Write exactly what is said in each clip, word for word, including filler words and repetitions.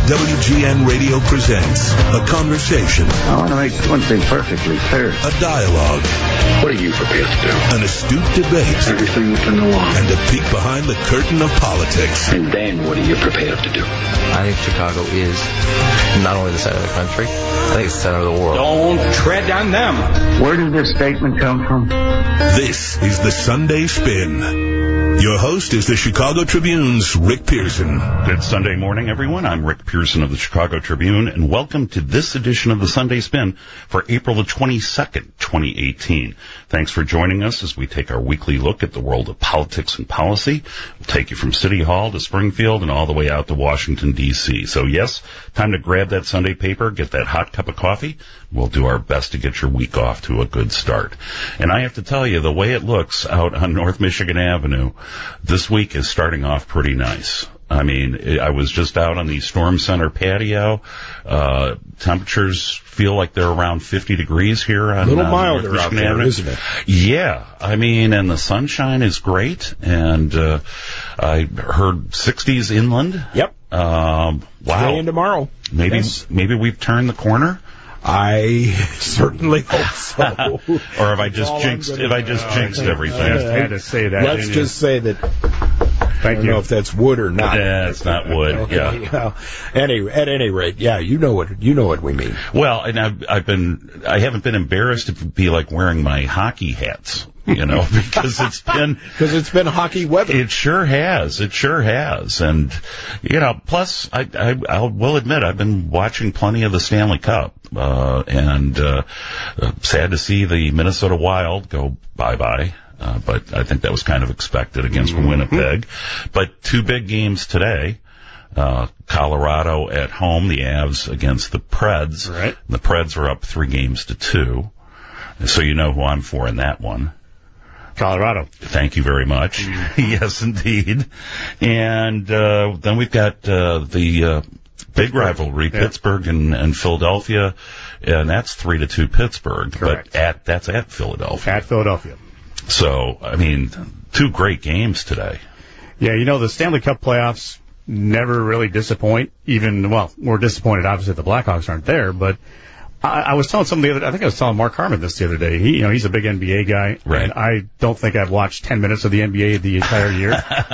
W G N Radio presents a conversation. I want to make one thing perfectly clear. A dialogue. What are you prepared to do? An astute debate. Everything you can know on. And a peek behind the curtain of politics. And then what are you prepared to do? I think Chicago is not only the center of the country, I think it's the center of the world. Don't tread on them. Where did this statement come from? This is the Sunday Spin. Your host is the Chicago Tribune's Rick Pearson. Good Sunday morning, everyone. I'm Rick Pearson of the Chicago Tribune, and welcome to this edition of the Sunday Spin for April the twenty-second, twenty eighteen. Thanks for joining us as we take our weekly look at the world of politics and policy. We'll take you from City Hall to Springfield and all the way out to Washington, D C So, yes, time to grab that Sunday paper, get that hot cup of coffee. We'll do our best to get your week off to a good start. And I have to tell you, the way it looks out on North Michigan Avenue, this week is starting off pretty nice. I mean, I was just out on the Storm Center patio. Uh, temperatures feel like they're around fifty degrees here on a little uh, milder North out Michigan there, Avenue. isn't it? Yeah. I mean, and the sunshine is great. And uh, I heard sixties inland. Yep. Um, wow. Today and tomorrow. Maybe, Yes. maybe we've turned the corner. I certainly hope so. Or have I just jinxed? Have I just jinxed everything? I had to say that. Let's just say that. Thank I don't you. know if that's wood or not. Yeah, it's not wood. Okay, Yeah. Well, any at any rate, yeah, you know what you know what we mean. Well, and I've, I've been I haven't been embarrassed to be like wearing my hockey hats, you know, because it's been because it's been hockey weather. It sure has. It sure has. And, you know, plus, I, I I'll, will admit, I've been watching plenty of the Stanley Cup. Uh, and uh, uh, sad to see the Minnesota Wild go bye-bye. Uh, but I think that was kind of expected against mm-hmm. Winnipeg. But two big games today. Uh, Colorado at home, the Avs against the Preds. Right. The Preds are up three games to two. So you know who I'm for in that one. Colorado. Thank you very much. Mm. Yes, indeed. And uh, then we've got uh, the uh, big rivalry, yeah. Pittsburgh and, and Philadelphia, and that's three to two Pittsburgh. Correct. But at that's at Philadelphia. At Philadelphia. So, I mean, two great games today. Yeah, you know, the Stanley Cup playoffs never really disappoint. Even, well, we're disappointed, obviously, the Blackhawks aren't there, but I, I was telling somebody the other, I think I was telling Mark Harmon this the other day. He, you know, he's a big N B A guy. Right. And I don't think I've watched ten minutes of the N B A the entire year.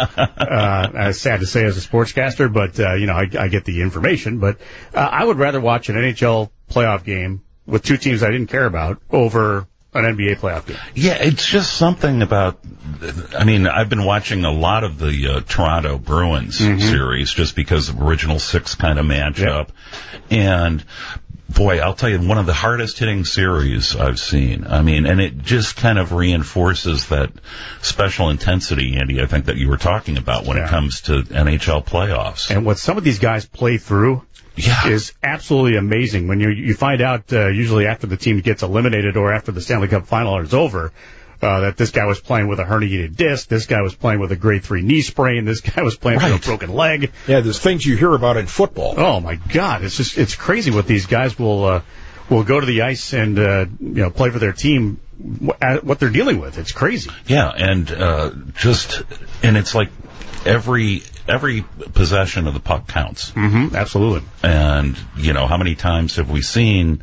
uh, it's sad to say as a sportscaster, but, uh, you know, I, I get the information. But uh, I would rather watch an N H L playoff game with two teams I didn't care about over an N B A playoff game. Yeah, it's just something about, I mean, I've been watching a lot of the uh, Toronto Bruins mm-hmm. series just because of original six kind of matchup. Yep. And boy, I'll tell you, one of the hardest hitting series I've seen. I mean, and it just kind of reinforces that special intensity, Andy, I think that you were talking about when yeah. it comes to N H L playoffs. And what some of these guys play through yeah. is absolutely amazing. When you you find out, uh, usually after the team gets eliminated or after the Stanley Cup final is over, uh, that this guy was playing with a herniated disc, this guy was playing with a grade three knee sprain, this guy was playing right. with a broken leg. Yeah, there's things you hear about in football. Oh my God, it's just it's crazy what these guys will uh, will go to the ice and uh, you know play for their team. What they're dealing with, it's crazy. Yeah, and uh, just and it's like every every possession of the puck counts. Mm-hmm, absolutely. And you know, how many times have we seen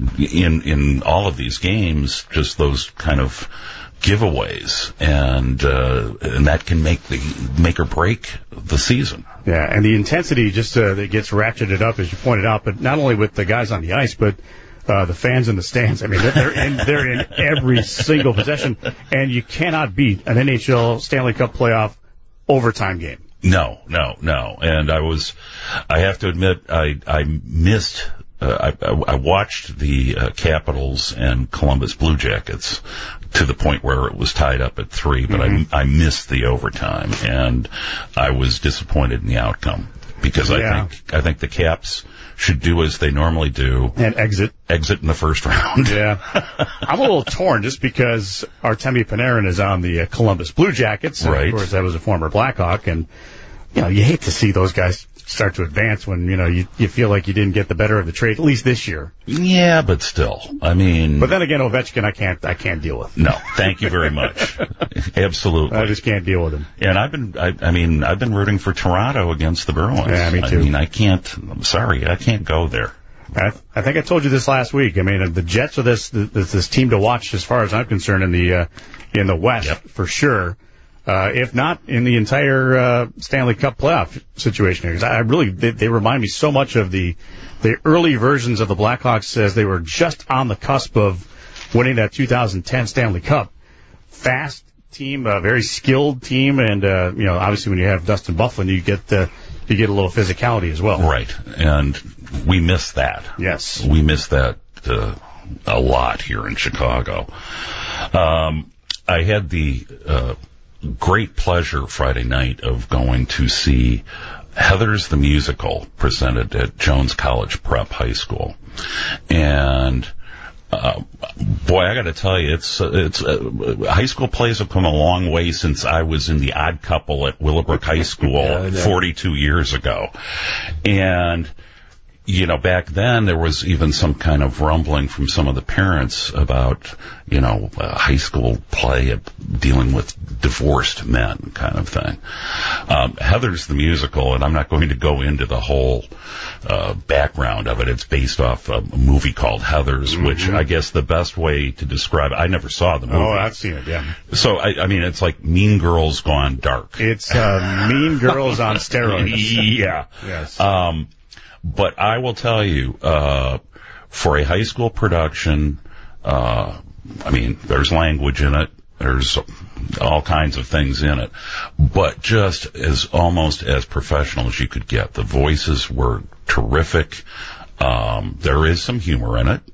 in in all of these games just those kind of giveaways, and uh, and that can make the make or break the season. Yeah, and the intensity just uh, that gets ratcheted up, as you pointed out, but not only with the guys on the ice, but uh, the fans in the stands. I mean, they're in they're in every single possession, and you cannot beat an N H L Stanley Cup playoff overtime game. No, no, no. And I was, I have to admit, I I missed. Uh, I, I watched the uh, Capitals and Columbus Blue Jackets to the point where it was tied up at three, but mm-hmm. I, I missed the overtime, and I was disappointed in the outcome because I yeah. think I think the Caps should do as they normally do and exit exit in the first round. Yeah, I'm a little torn just because Artemi Panarin is on the uh, Columbus Blue Jackets, and right? Of course, I was a former Blackhawk, and you know, you hate to see those guys start to advance when, you know, you, you feel like you didn't get the better of the trade, at least this year. Yeah, but still, I mean. But then again, Ovechkin, I can't, I can't deal with. No, thank you very much. Absolutely. I just can't deal with him. And I've been, I, I mean, I've been rooting for Toronto against the Bruins. Yeah, me too. I mean, I can't, I'm sorry, I can't go there. I, I think I told you this last week. I mean, the Jets are this, this, this team to watch as far as I'm concerned in the, uh, in the West, yep. for sure. Uh, if not in the entire, uh, Stanley Cup playoff situation here. 'Cause I really, they, they remind me so much of the, the early versions of the Blackhawks as they were just on the cusp of winning that two thousand ten Stanley Cup. Fast team, a very skilled team, and, uh, you know, obviously when you have Dustin Byfuglien, you get, uh, you get a little physicality as well. Right. And we miss that. Yes. We miss that, uh, a lot here in Chicago. Um, I had the, uh, great pleasure Friday night of going to see Heathers the Musical presented at Jones College Prep High School. And, uh, boy, I got to tell you, it's, it's, uh, high school plays have come a long way since I was in the Odd Couple at Willowbrook High School yeah, yeah. forty-two years ago. And, you know, back then there was even some kind of rumbling from some of the parents about, you know, uh, high school play dealing with divorced men kind of thing. Um, Heathers the Musical, and I'm not going to go into the whole uh, background of it. It's based off a movie called Heathers, mm-hmm. which I guess the best way to describe it, I never saw the movie. Oh, I've seen it, yeah. So, I, I mean, it's like Mean Girls Gone Dark. It's uh, Mean Girls on steroids. Yeah. Yes. Um, But I will tell you, uh, for a high school production, uh, I mean, there's language in it. There's all kinds of things in it. But just as almost as professional as you could get. The voices were terrific. Um, there is some humor in it.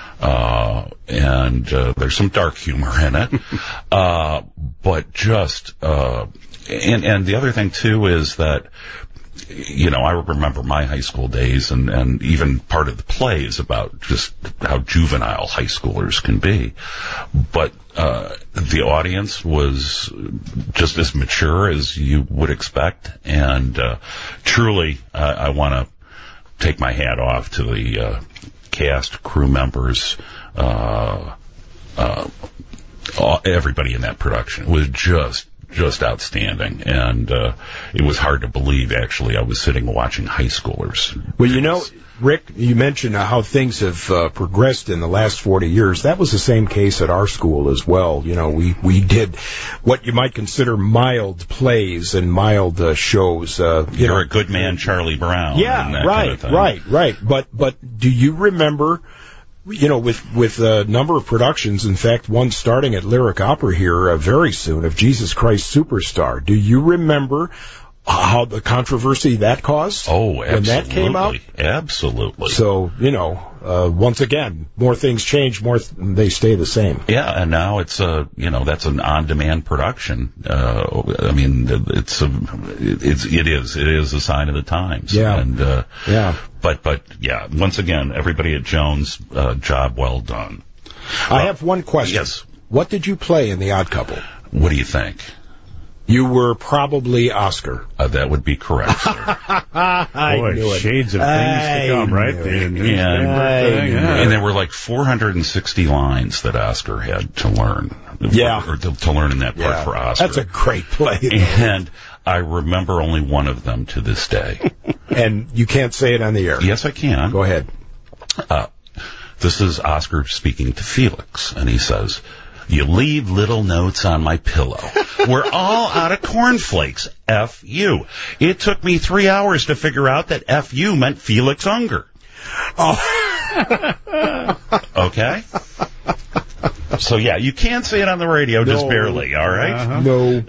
Uh, and, uh, there's some dark humor in it. uh, but just, uh, and, and the other thing too is that, you know, I remember my high school days, and, and even part of the play is about just how juvenile high schoolers can be. But uh, the audience was just as mature as you would expect, and uh, truly, uh, I want to take my hat off to the uh, cast, crew members, uh, uh, all, everybody in that production. It was just just outstanding, and uh, it was hard to believe, actually, I was sitting watching high schoolers. Well, you know, Rick, you mentioned how things have uh, progressed in the last forty years. That was the same case at our school as well. You know, we, we did what you might consider mild plays and mild uh, shows. Uh, you You're know, a good man, Charlie Brown. Yeah, and that right, kind of thing. right, right. But, but do you remember... You know, with with a number of productions, in fact, one starting at Lyric Opera here uh, very soon, of Jesus Christ Superstar. Do you remember how the controversy that caused? Oh, absolutely. When that came out? Absolutely. So, you know, uh, once again, more things change, more th- they stay the same. Yeah, and now it's a, you know, that's an on-demand production. Uh, I mean, it's a, it's, it is, it is a sign of the times. Yeah. And, uh, yeah. But, but, yeah, once again, everybody at Jones, uh, job well done. I uh, have one question. Yes. What did you play in The Odd Couple? What do you think? You were probably Oscar. Uh, that would be correct, sir. I Boy, knew it. shades of things I to come, right? knew The it. newspaper I thing, knew yeah. And there were like four hundred sixty lines that Oscar had to learn. Yeah. Or to, to learn in that part Yeah. for Oscar. That's a great play. And I remember only one of them to this day. And you can't say it on the air. Yes, I can. Go ahead. Uh, this is Oscar speaking to Felix, and he says, "You leave little notes on my pillow. We're all out of cornflakes. F you. It took me three hours to figure out that F you meant Felix Unger." Oh. Okay? So, yeah, you can say it on the radio, just No. barely, all right? Uh-huh. No.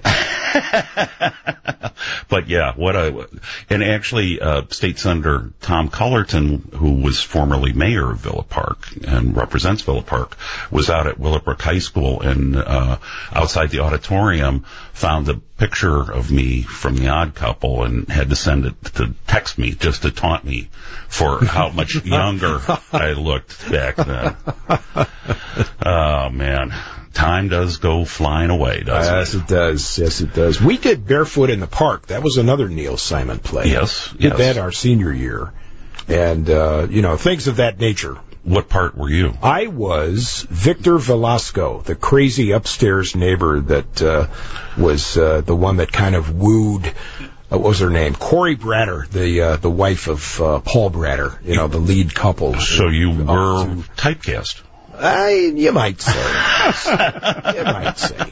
But yeah, what a, and actually, uh, State Senator Tom Cullerton, who was formerly mayor of Villa Park and represents Villa Park, was out at Willowbrook High School and, uh, outside the auditorium found a picture of me from The Odd Couple and had to send it to text me just to taunt me for how much younger I looked back then. Oh man. time does go flying away, doesn't yes, it? Yes, it does. Yes, it does. We did Barefoot in the Park. That was another Neil Simon play. Yes, Did yes. that our senior year. And, uh, you know, things of that nature. What part were you? I was Victor Velasco, the crazy upstairs neighbor that uh, was uh, the one that kind of wooed, uh, what was her name? Corey Bratter, the uh, the wife of uh, Paul Bratter, you know, the lead couple. So you Uh, were to- typecast. I, you might say. You might say.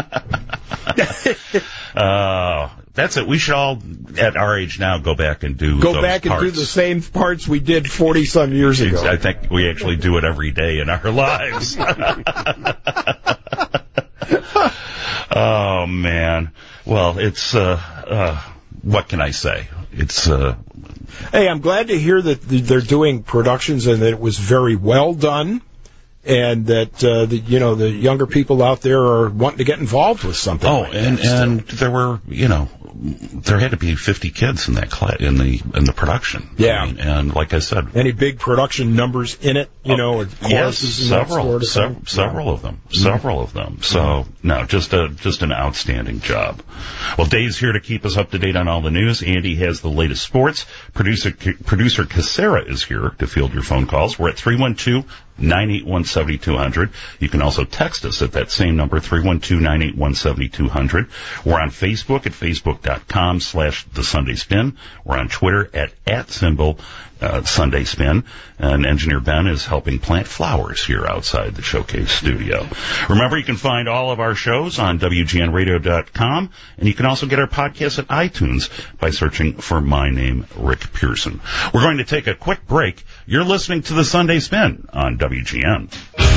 Uh, that's it. We should all, at our age now, go back and do Go those back and parts. do the same parts we did forty-some years ago. I think we actually do it every day in our lives. Oh, man. Well, it's, uh, uh, what can I say? It's, uh, Hey, I'm glad to hear that th- they're doing productions and that it was very well done, and that uh, the, you know, the younger people out there are wanting to get involved with something. oh, like and, that still. and there were, you know, there had to be fifty kids in that class, in the, in the production. Yeah. I mean, and like I said, Any big production numbers in it, you know, with Oh, yes, choruses and that several, sort of sev- thing? several of them, several of them. So, no, just a just an outstanding job. Well, Dave's here to keep us up to date on all the news. Andy has the latest sports. Producer producer Casera is here to field your phone calls. We're at three one two, nine eight one, seven two zero zero. You can also text us at that same number, three one two, nine eight one, seven two zero zero. We're on Facebook at facebook.com slash the Sunday Spin. We're on Twitter at, at symbol uh, Sunday Spin. And Engineer Ben is helping plant flowers here outside the Showcase studio. Remember, you can find all of our shows on W G N radio dot com, and you can also get our podcast at iTunes by searching for my name, Rick Pearson. We're going to take a quick break. You're listening to the Sunday Spin on W G N.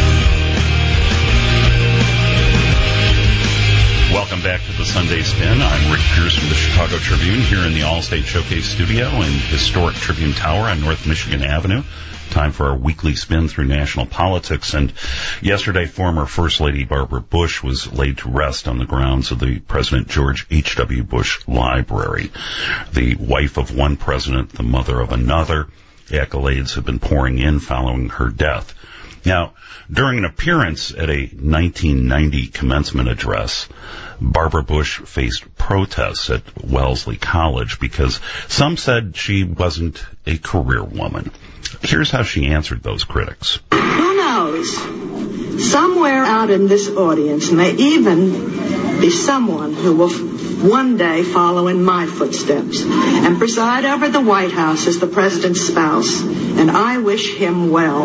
Welcome back to the Sunday Spin. I'm Rick Pierce from the Chicago Tribune here in the Allstate Showcase studio in historic Tribune Tower on North Michigan Avenue. Time for our weekly spin through national politics. And yesterday, former First Lady Barbara Bush was laid to rest on the grounds of the President George H W. Bush Library. The wife of one president, the mother of another. The accolades have been pouring in following her death. Now, during an appearance at a nineteen ninety commencement address, Barbara Bush faced protests at Wellesley College because some said she wasn't a career woman. Here's how she answered those critics. Who knows? Somewhere out in this audience may even be someone who will one day follow in my footsteps and preside over the White House as the president's spouse, and I wish him well.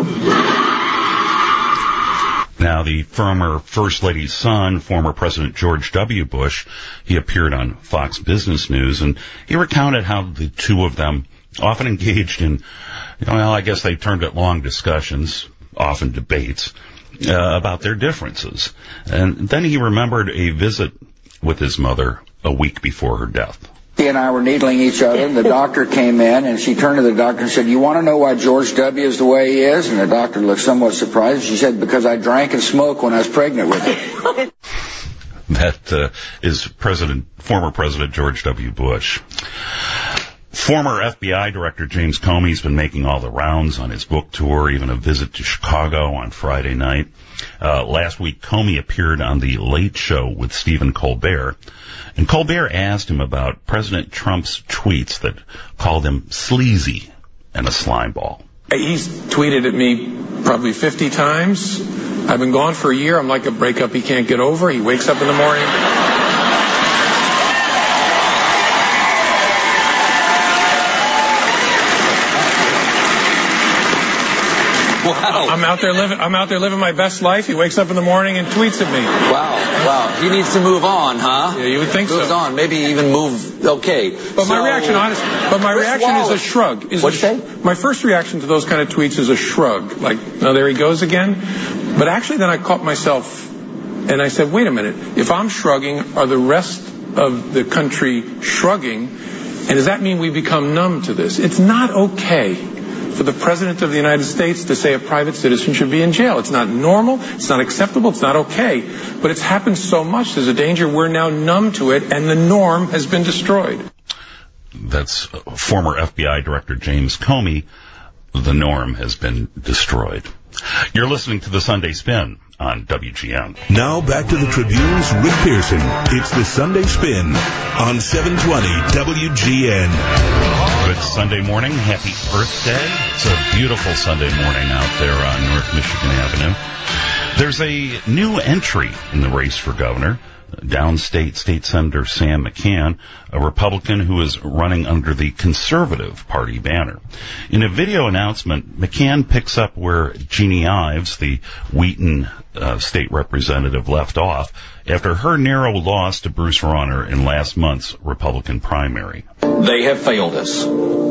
Now, the former First Lady's son, former President George W. Bush, he appeared on Fox Business News, and he recounted how the two of them often engaged in, well, I guess they termed it long discussions, often debates, uh, about their differences. And then he remembered a visit with his mother a week before her death. He and I were needling each other, and the doctor came in, and she turned to the doctor and said, "You want to know why George W. is the way he is?" And the doctor looked somewhat surprised. She said, "Because I drank and smoked when I was pregnant with him." That uh, is President, former President George W. Bush. Former F B I Director James Comey's been making all the rounds on his book tour, even a visit to Chicago on Friday night. Uh, last week, Comey appeared on The Late Show with Stephen Colbert, and Colbert asked him about President Trump's tweets that called him sleazy and a slimeball. He's tweeted at me probably fifty times. I've been gone for a year. I'm like a breakup he can't get over. He wakes up in the morning. Wow. I'm out there living. I'm out there living my best life. He wakes up in the morning and tweets at me. Wow, wow. He needs to move on, huh? Yeah, you would think Moves so. on. Maybe even move. Okay. But my So- reaction, honestly, but my Chris reaction is a Wallace- shrug. Is What'd a you say? My first reaction to those kind of tweets is a shrug. Like, no, there he goes again. But actually, then I caught myself, and I said, wait a minute. If I'm shrugging, are the rest of the country shrugging? And does that mean we become numb to this? It's not okay for the President of the United States to say a private citizen should be in jail. It's not normal. It's not acceptable. It's not okay. But it's happened so much. There's a danger we're now numb to it, and the norm has been destroyed. That's former F B I Director James Comey. The norm has been destroyed. You're listening to the Sunday Spin. on W G N. Now back to the Tribune's Rick Pearson. It's the Sunday Spin on seven twenty W G N. Good Sunday morning. Happy Earth Day. It's a beautiful Sunday morning out there on North Michigan Avenue. There's a new entry in the race for governor. Downstate State Senator Sam McCann, a Republican who is running under the Conservative Party banner. In a video announcement, McCann picks up where Jeannie Ives, the Wheaton uh, state representative, left off after her narrow loss to Bruce Rauner in last month's Republican primary. They have failed us.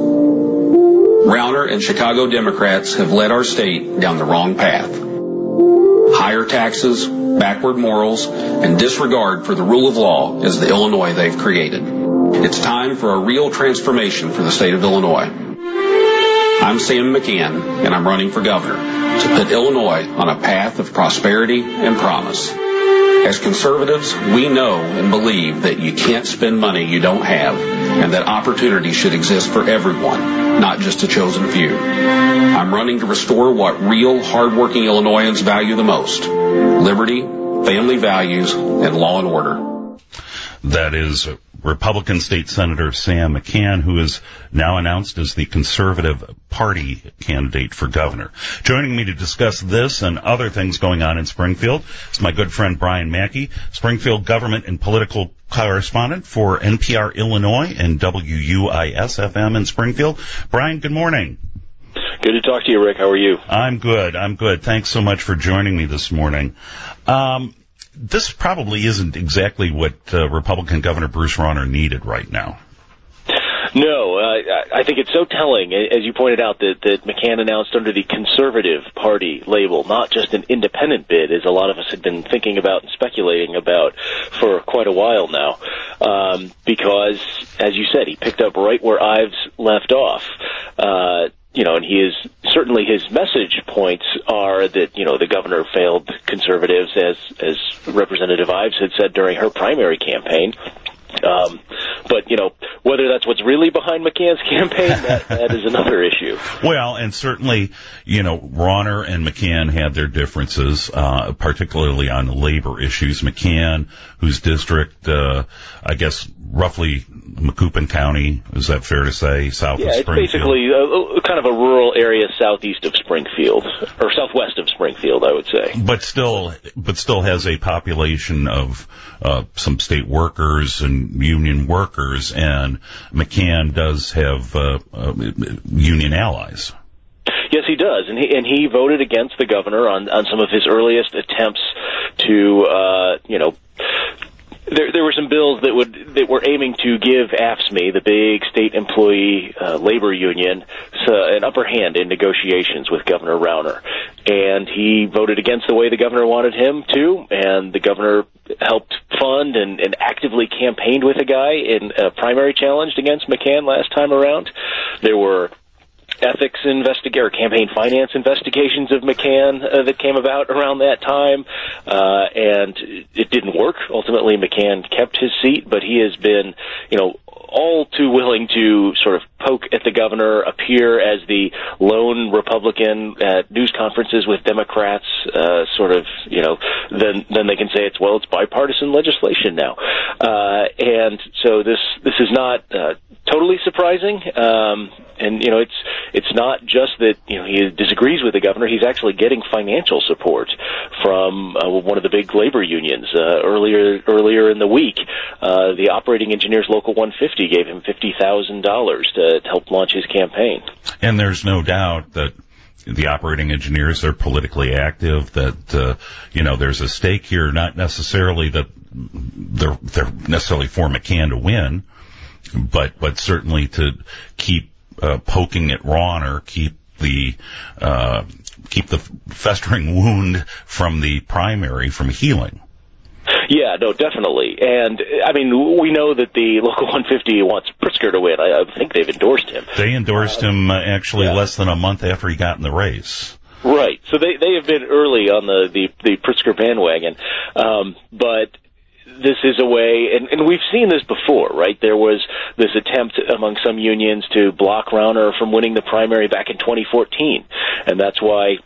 Rauner and Chicago Democrats have led our state down the wrong path. Higher taxes, backward morals, and disregard for the rule of law is the Illinois they've created. It's time for a real transformation for the state of Illinois. I'm Sam McCann, and I'm running for governor to put Illinois on a path of prosperity and promise. As conservatives, we know and believe that you can't spend money you don't have, and that opportunity should exist for everyone, not just a chosen few. I'm running to restore what real, hardworking Illinoisans value the most: liberty, family values, and law and order. That is Republican State Senator Sam McCann, who is now announced as the Conservative Party candidate for governor. Joining me to discuss this and other things going on in Springfield is my good friend Brian Mackey, Springfield government and political correspondent for N P R Illinois and W U I S F M in Springfield. Brian, good morning. Good to talk to you, Rick. How are you? I'm good. I'm good. Thanks so much for joining me this morning. Um, this probably isn't exactly what uh, Republican Governor Bruce Rauner needed right now. No, uh, I think it's so telling, as you pointed out, that, that McCann announced under the Conservative Party label, not just an independent bid, as a lot of us had been thinking about and speculating about for quite a while now. Um, because, as you said, he picked up right where Ives left off. Uh, You know, and he is certainly, his message points are that, you know, the governor failed conservatives, as as Representative Ives had said during her primary campaign. Um, but, you know, whether that's what's really behind McCann's campaign, that, that is another issue. Well, and certainly, you know, Rauner and McCann had their differences, uh, particularly on labor issues. McCann, whose district, uh, I guess, roughly Macoupin County, is that fair to say, south yeah, of Springfield? Yeah, it's basically a, a, kind of a rural area southeast of Springfield, or southwest of Springfield, I would say. But still, but still has a population of uh, some state workers and union workers, and McCann does have uh, uh, union allies. Yes, he does, and he and he voted against the governor on on some of his earliest attempts to, uh, you know. There, there were some bills that would that were aiming to give A F S C M E, the big state employee uh, labor union, so, an upper hand in negotiations with Governor Rauner. And he voted against the way the governor wanted him to, and the governor helped fund and, and actively campaigned with a guy in a primary challenge against McCann last time around. There were ethics investigate or campaign finance investigations of McCann uh, that came about around that time, uh, and it didn't work. Ultimately, McCann kept his seat, but he has been, you know, all too willing to sort of poke at the governor, appear as the lone Republican at news conferences with Democrats, uh, sort of, you know, then then they can say it's, well, it's bipartisan legislation now. Uh, and so this this is not uh, totally surprising. Um, and, you know, it's it's not just that, you know, he disagrees with the governor. He's actually getting financial support from uh, one of the big labor unions. Uh, earlier earlier in the week, uh, the Operating Engineers Local one fifty gave him fifty thousand dollars to, to help launch his campaign. And there's no doubt that the operating engineers are politically active, that, uh, you know, there's a stake here, not necessarily that they're, they're necessarily for McCann to win, but, but certainly to keep, uh, poking at Rauner, keep the, uh, keep the festering wound from the primary from healing. Yeah, no, definitely. And, I mean, we know that the Local one fifty wants Pritzker to win. I, I think they've endorsed him. They endorsed uh, him uh, actually yeah. less than a month after he got in the race. Right. So they, they have been early on the, the, the Pritzker bandwagon. Um, but this is a way, and, and we've seen this before, right? There was this attempt among some unions to block Rauner from winning the primary back in twenty fourteen. And that's why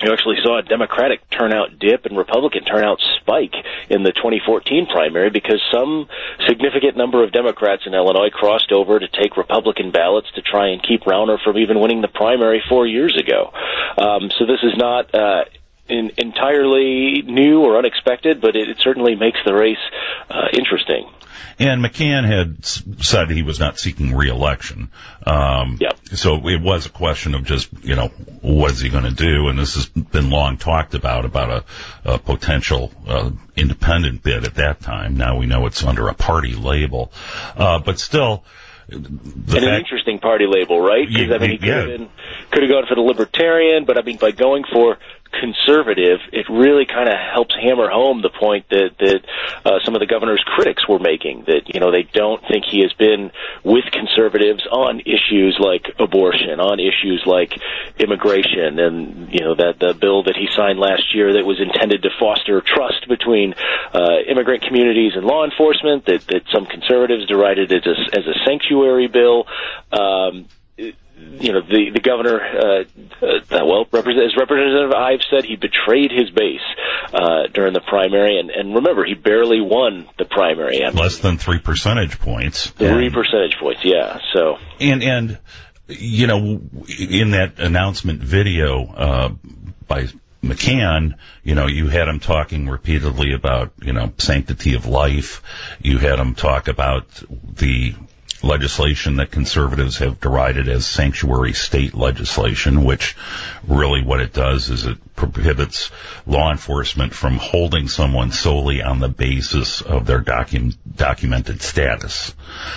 You actually saw a Democratic turnout dip and Republican turnout spike in the twenty fourteen primary because some significant number of Democrats in Illinois crossed over to take Republican ballots to try and keep Rauner from even winning the primary four years ago. Um, so this is not uh, in, entirely new or unexpected, but it, it certainly makes the race uh, interesting. And McCann had s- said he was not seeking re-election. Um, yep. So it was a question of just, you know, what is he going to do? And this has been long talked about, about a, a potential uh, independent bid at that time. Now we know it's under a party label. Uh, but still... The and fact, an interesting party label, right? Because, yeah, I mean, he could yeah. have been, could have gone for the Libertarian, but, I mean, by going for conservative, it really kind of helps hammer home the point that, that uh, some of the governor's critics were making, that, you know, they don't think he has been with conservatives on issues like abortion, on issues like immigration, and, you know, that the bill that he signed last year that was intended to foster trust between uh, immigrant communities and law enforcement, that, that some conservatives derided it as, as a sanctuary bill. Um, You know, the, the governor, uh, uh, well, as Representative Ives said, he betrayed his base uh, during the primary. And, and remember, he barely won the primary. I mean, less than three percentage points. Three and, percentage points, yeah. So And, and you know, in that announcement video uh, by McCann, you know, you had him talking repeatedly about, you know, sanctity of life. You had him talk about the legislation that conservatives have derided as sanctuary state legislation, which really what it does is it prohibits law enforcement from holding someone solely on the basis of their docu- documented status,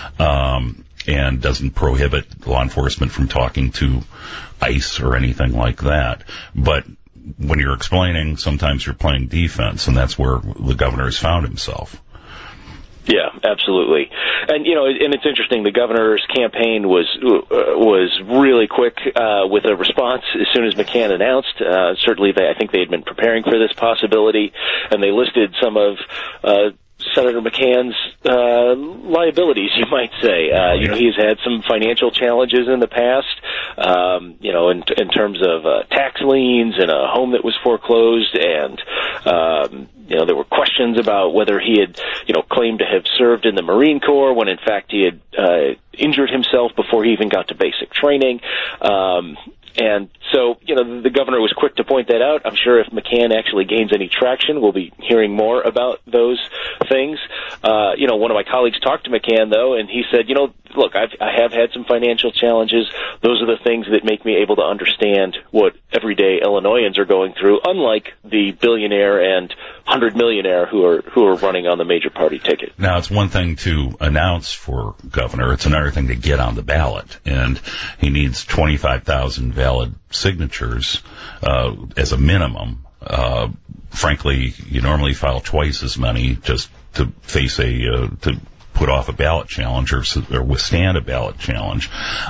um, and doesn't prohibit law enforcement from talking to ICE or anything like that. But when you're explaining, sometimes you're playing defense, and that's where the governor has found himself. Yeah, absolutely. And, you know, and it's interesting, the governor's campaign was uh, was really quick uh, with a response as soon as McCann announced. Uh, certainly, they, I think they had been preparing for this possibility, and they listed some of uh, Senator McCann's uh, liabilities, you might say. Uh, you know, he's had some financial challenges in the past, um, you know, in, in terms of uh, tax liens and a home that was foreclosed, and um, you know, there were questions about whether he had, you know, claimed to have served in the Marine Corps when in fact he had uh, injured himself before he even got to basic training. Um, and so, you know, the governor was quick to point that out. I'm sure if McCann actually gains any traction, we'll be hearing more about those things. Uh, you know, one of my colleagues talked to McCann, though, and he said, you know, look, I've, I have had some financial challenges. Those are the things that make me able to understand what everyday Illinoisans are going through, unlike the billionaire and hundred millionaire who are who are running on the major party ticket. Now, it's one thing to announce for governor. It's another thing to get on the ballot. And he needs twenty-five thousand valid signatures uh, as a minimum. Uh, frankly, you normally file twice as many just to face a uh, to put off a ballot challenge or, or withstand a ballot challenge.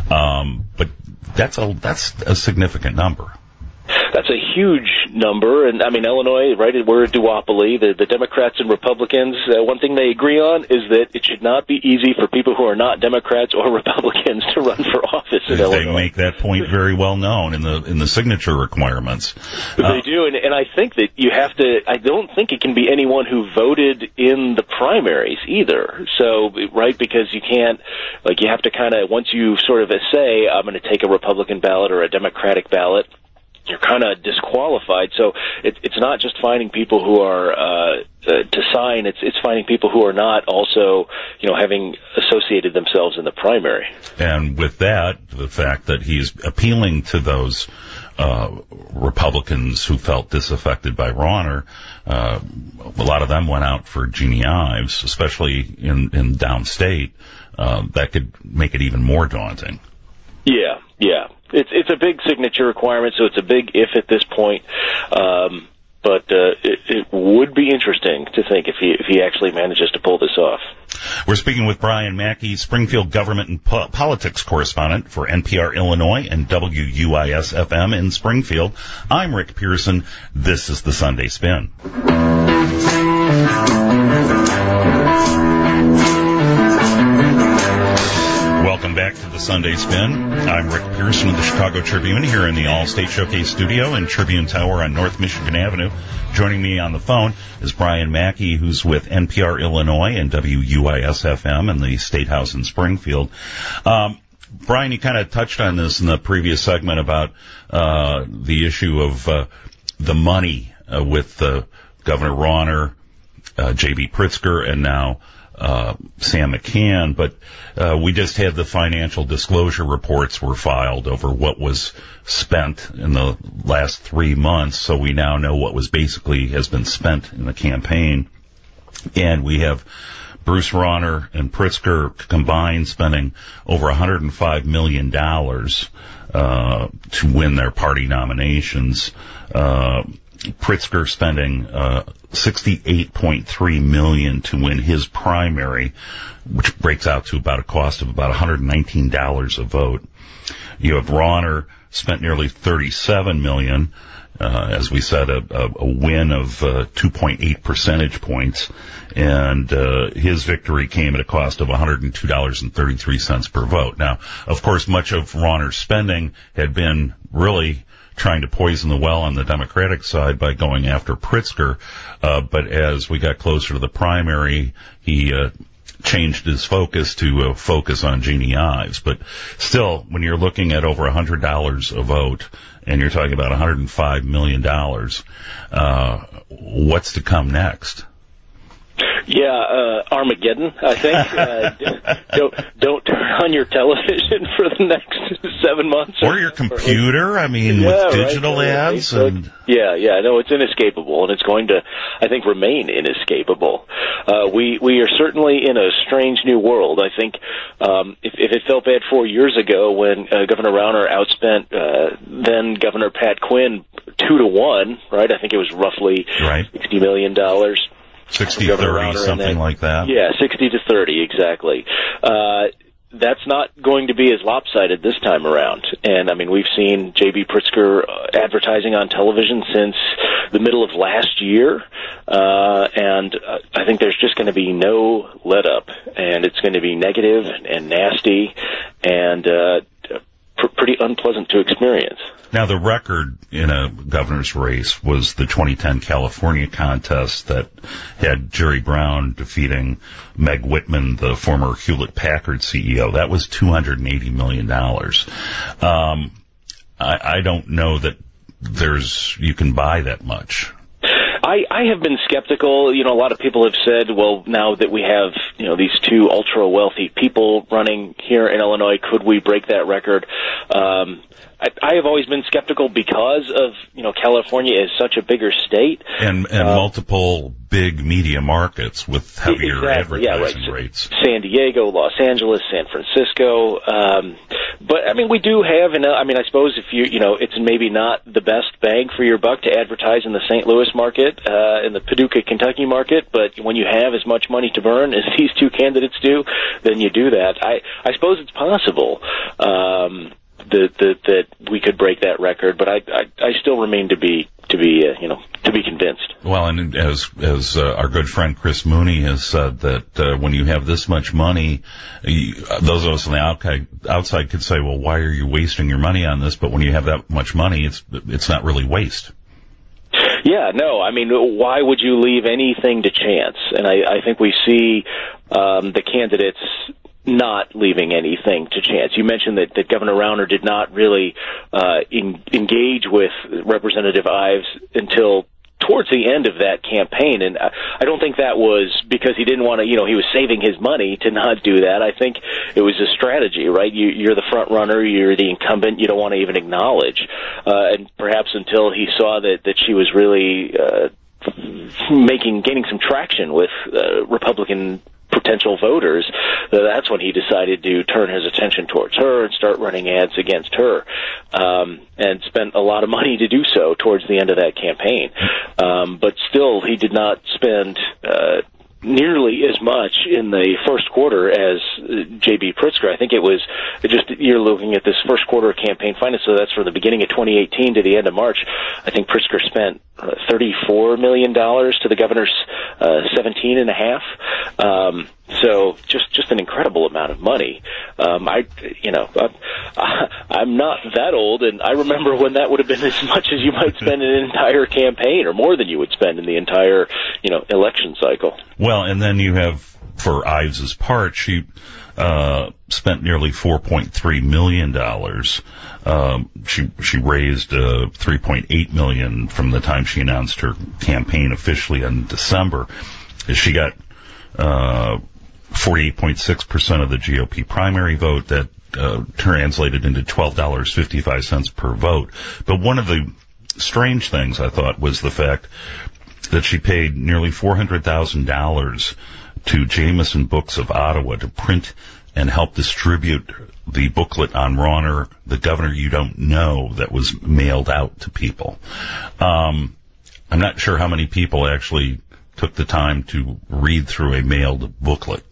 Um, but that's a that's a significant number. That's a huge number, and I mean, Illinois, right, we're a duopoly. The, the Democrats and Republicans, uh, one thing they agree on is that it should not be easy for people who are not Democrats or Republicans to run for office in they Illinois. They make that point very well known in the in the signature requirements. But uh, they do, and, and I think that you have to, I don't think it can be anyone who voted in the primaries either. So, right, because you can't, like, you have to kind of, once you sort of say, I'm going to take a Republican ballot or a Democratic ballot, you're kind of disqualified. So it, it's not just finding people who are uh, uh, to sign. It's it's finding people who are not also, you know, having associated themselves in the primary. And with that, the fact that he's appealing to those uh, Republicans who felt disaffected by Rauner, uh, a lot of them went out for Jeannie Ives, especially in in downstate. Uh, that could make it even more daunting. Yeah, yeah. It's it's a big signature requirement, so it's a big if at this point. Um, but uh, it, it would be interesting to think if he if he actually manages to pull this off. We're speaking with Brian Mackey, Springfield government and po- politics correspondent for N P R Illinois and W U I S F M in Springfield. I'm Rick Pearson. This is the Sunday Spin. Welcome back back to the Sunday Spin. I'm Rick Pearson of the Chicago Tribune here in the All-State Showcase studio in Tribune Tower on North Michigan Avenue. Joining me on the phone is Brian Mackey, who's with N P R Illinois and W U I S F M in the State House in Springfield. Um, Brian, you kind of touched on this in the previous segment about uh, the issue of uh, the money uh, with uh, Governor Rauner, uh, J B. Pritzker, and now Uh, Sam McCann, but uh, we just had the financial disclosure reports were filed over what was spent in the last three months, so we now know what was basically has been spent in the campaign. And we have Bruce Rauner and Pritzker combined spending over one hundred five million dollars uh, to win their party nominations. Uh, Pritzker spending uh, sixty-eight point three million dollars to win his primary, which breaks out to about a cost of about one hundred nineteen dollars a vote. You have Rauner spent nearly thirty-seven million dollars, uh, as we said, a, a, a win of uh, two point eight percentage points, and uh, his victory came at a cost of one hundred two dollars and thirty-three cents per vote. Now, of course, much of Rauner's spending had been really trying to poison the well on the Democratic side by going after Pritzker, uh, but as we got closer to the primary, he uh, changed his focus to uh, focus on Jeannie Ives. But still, when you're looking at over one hundred dollars a vote, and you're talking about one hundred five million dollars, uh, what's to come next? Yeah, uh, Armageddon, I think. Uh, don't, don't turn on your television for the next seven months. Or your computer, I mean, yeah, with digital right, ads. Facebook. and Yeah, yeah, no, it's inescapable, and it's going to, I think, remain inescapable. Uh, we, we are certainly in a strange new world. I think um, if, if it felt bad four years ago when uh, Governor Rauner outspent uh, then Governor Pat Quinn two to one, right? I think it was roughly right. sixty million dollars. sixty thirty, something like that. Yeah, sixty to thirty, exactly. Uh, that's not going to be as lopsided this time around. And, I mean, we've seen J B. Pritzker uh, advertising on television since the middle of last year, uh, and uh, I think there's just going to be no let-up, and it's going to be negative and nasty and uh, pr- pretty unpleasant to experience. Now, the record in a governor's race was the twenty ten California contest that had Jerry Brown defeating Meg Whitman, the former Hewlett-Packard C E O. That was two hundred eighty million dollars. Um, I, I don't know that there's you can buy that much. I, I have been skeptical. You know, a lot of people have said, well, now that we have, you know, these two ultra-wealthy people running here in Illinois, could we break that record? Um, I, I have always been skeptical because of, you know, California is such a bigger state. And, and uh, multiple big media markets with heavier exactly, advertising yeah, right. rates. San Diego, Los Angeles, San Francisco. Um, but, I mean, we do have, and I mean, I suppose if you, you know, it's maybe not the best bang for your buck to advertise in the Saint Louis market, uh, in the Paducah, Kentucky market, but when you have as much money to burn as these two candidates do, then you do that. I, I suppose it's possible. Um, That, that that we could break that record, but I I, I still remain to be to be uh, you know to be convinced. Well, and as as uh, our good friend Chris Mooney has said that uh, when you have this much money, you, those of us on the outside outside could say, well, why are you wasting your money on this? But when you have that much money, it's it's not really waste. Yeah, no, I mean, why would you leave anything to chance? And I, I think we see um, the candidates not leaving anything to chance. You mentioned that, that Governor Rauner did not really uh, in, engage with Representative Ives until towards the end of that campaign, and I don't think that was because he didn't want to, you know, he was saving his money to not do that. I think it was a strategy, right? You, you're the front runner, you're the incumbent, you don't want to even acknowledge. Uh, and perhaps until he saw that, that she was really uh, making, gaining some traction with uh, Republican potential voters, uh, that's when he decided to turn his attention towards her and start running ads against her, um, and spent a lot of money to do so towards the end of that campaign. Um, but still, he did not spend uh, nearly as much in the first quarter as J B. Pritzker. I think it was just, you're looking at this first quarter of campaign finance, so that's from the beginning of twenty eighteen to the end of March. I think Pritzker spent uh, thirty-four million dollars to the governor's uh, seventeen and a half. Um, so just just an incredible amount of money. Um, I, you know, I'm, I'm not that old, and I remember when that would have been as much as you might spend in an entire campaign, or more than you would spend in the entire, you know, election cycle. Well, and then you have, for Ives's part, she uh, spent nearly four point three million dollars. Um, she she raised uh, three point eight million dollars from the time she announced her campaign officially in December. She got uh, forty-eight point six percent of the G O P primary vote. That uh, translated into twelve dollars and fifty-five cents per vote. But one of the strange things, I thought, was the fact that she paid nearly four hundred thousand dollars to Jameson Books of Ottawa to print and help distribute the booklet on Rauner, the Governor You Don't Know, that was mailed out to people. Um, I'm not sure how many people actually took the time to read through a mailed booklet.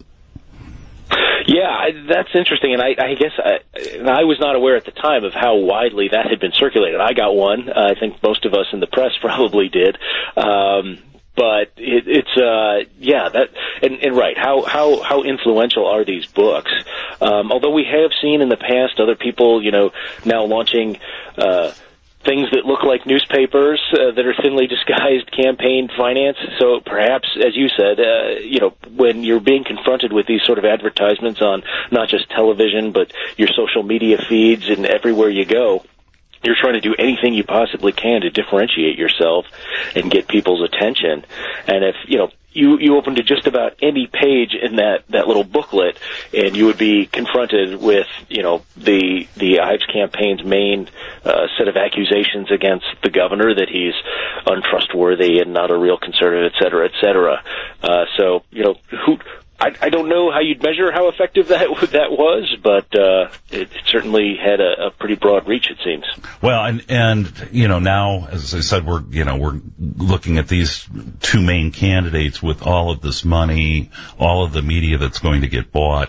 Yeah, I, that's interesting, and I, I guess I, and I was not aware at the time of how widely that had been circulated. I got one. Uh, I think most of us in the press probably did. Um, But it, it's uh yeah that and, and right how how how influential are these books? Um, although we have seen in the past other people, you know, now launching uh, things that look like newspapers uh, that are thinly disguised campaign finance. So perhaps, as you said, uh, you know, when you're being confronted with these sort of advertisements on not just television but your social media feeds and everywhere you go, you're trying to do anything you possibly can to differentiate yourself and get people's attention. And if, you know, you, you open to just about any page in that, that little booklet, and you would be confronted with, you know, the, the Ives campaign's main uh, set of accusations against the governor, that he's untrustworthy and not a real conservative, et cetera, et cetera. Uh, so, you know, who... I, I don't know how you'd measure how effective that that was, but uh, it certainly had a, a pretty broad reach, it seems. Well, and and you know, now, as I said, we're you know we're looking at these two main candidates with all of this money, all of the media that's going to get bought,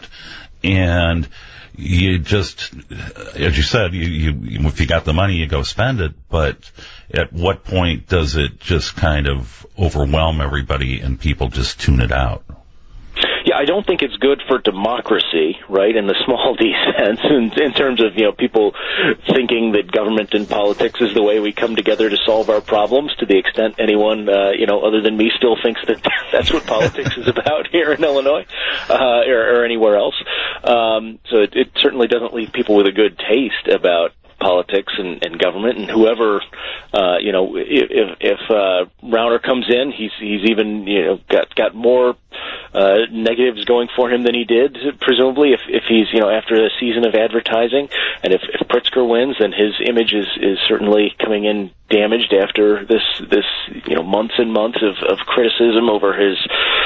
and you just, as you said, you, you if you got the money, you go spend it. But at what point does it just kind of overwhelm everybody and people just tune it out? Yeah, I don't think it's good for democracy, right, in the small d sense, in, in terms of, you know, people thinking that government and politics is the way we come together to solve our problems, to the extent anyone, uh, you know, other than me still thinks that that's what politics is about here in Illinois uh, or, or anywhere else. Um, so it, it certainly doesn't leave people with a good taste about politics and, and government, and whoever, uh, you know, if, if uh, Rauner comes in, he's he's even, you know, got got more uh, negatives going for him than he did, presumably, if if he's, you know, after a season of advertising. And if, if Pritzker wins, then his image is, is certainly coming in damaged after this this you know months and months of, of criticism over his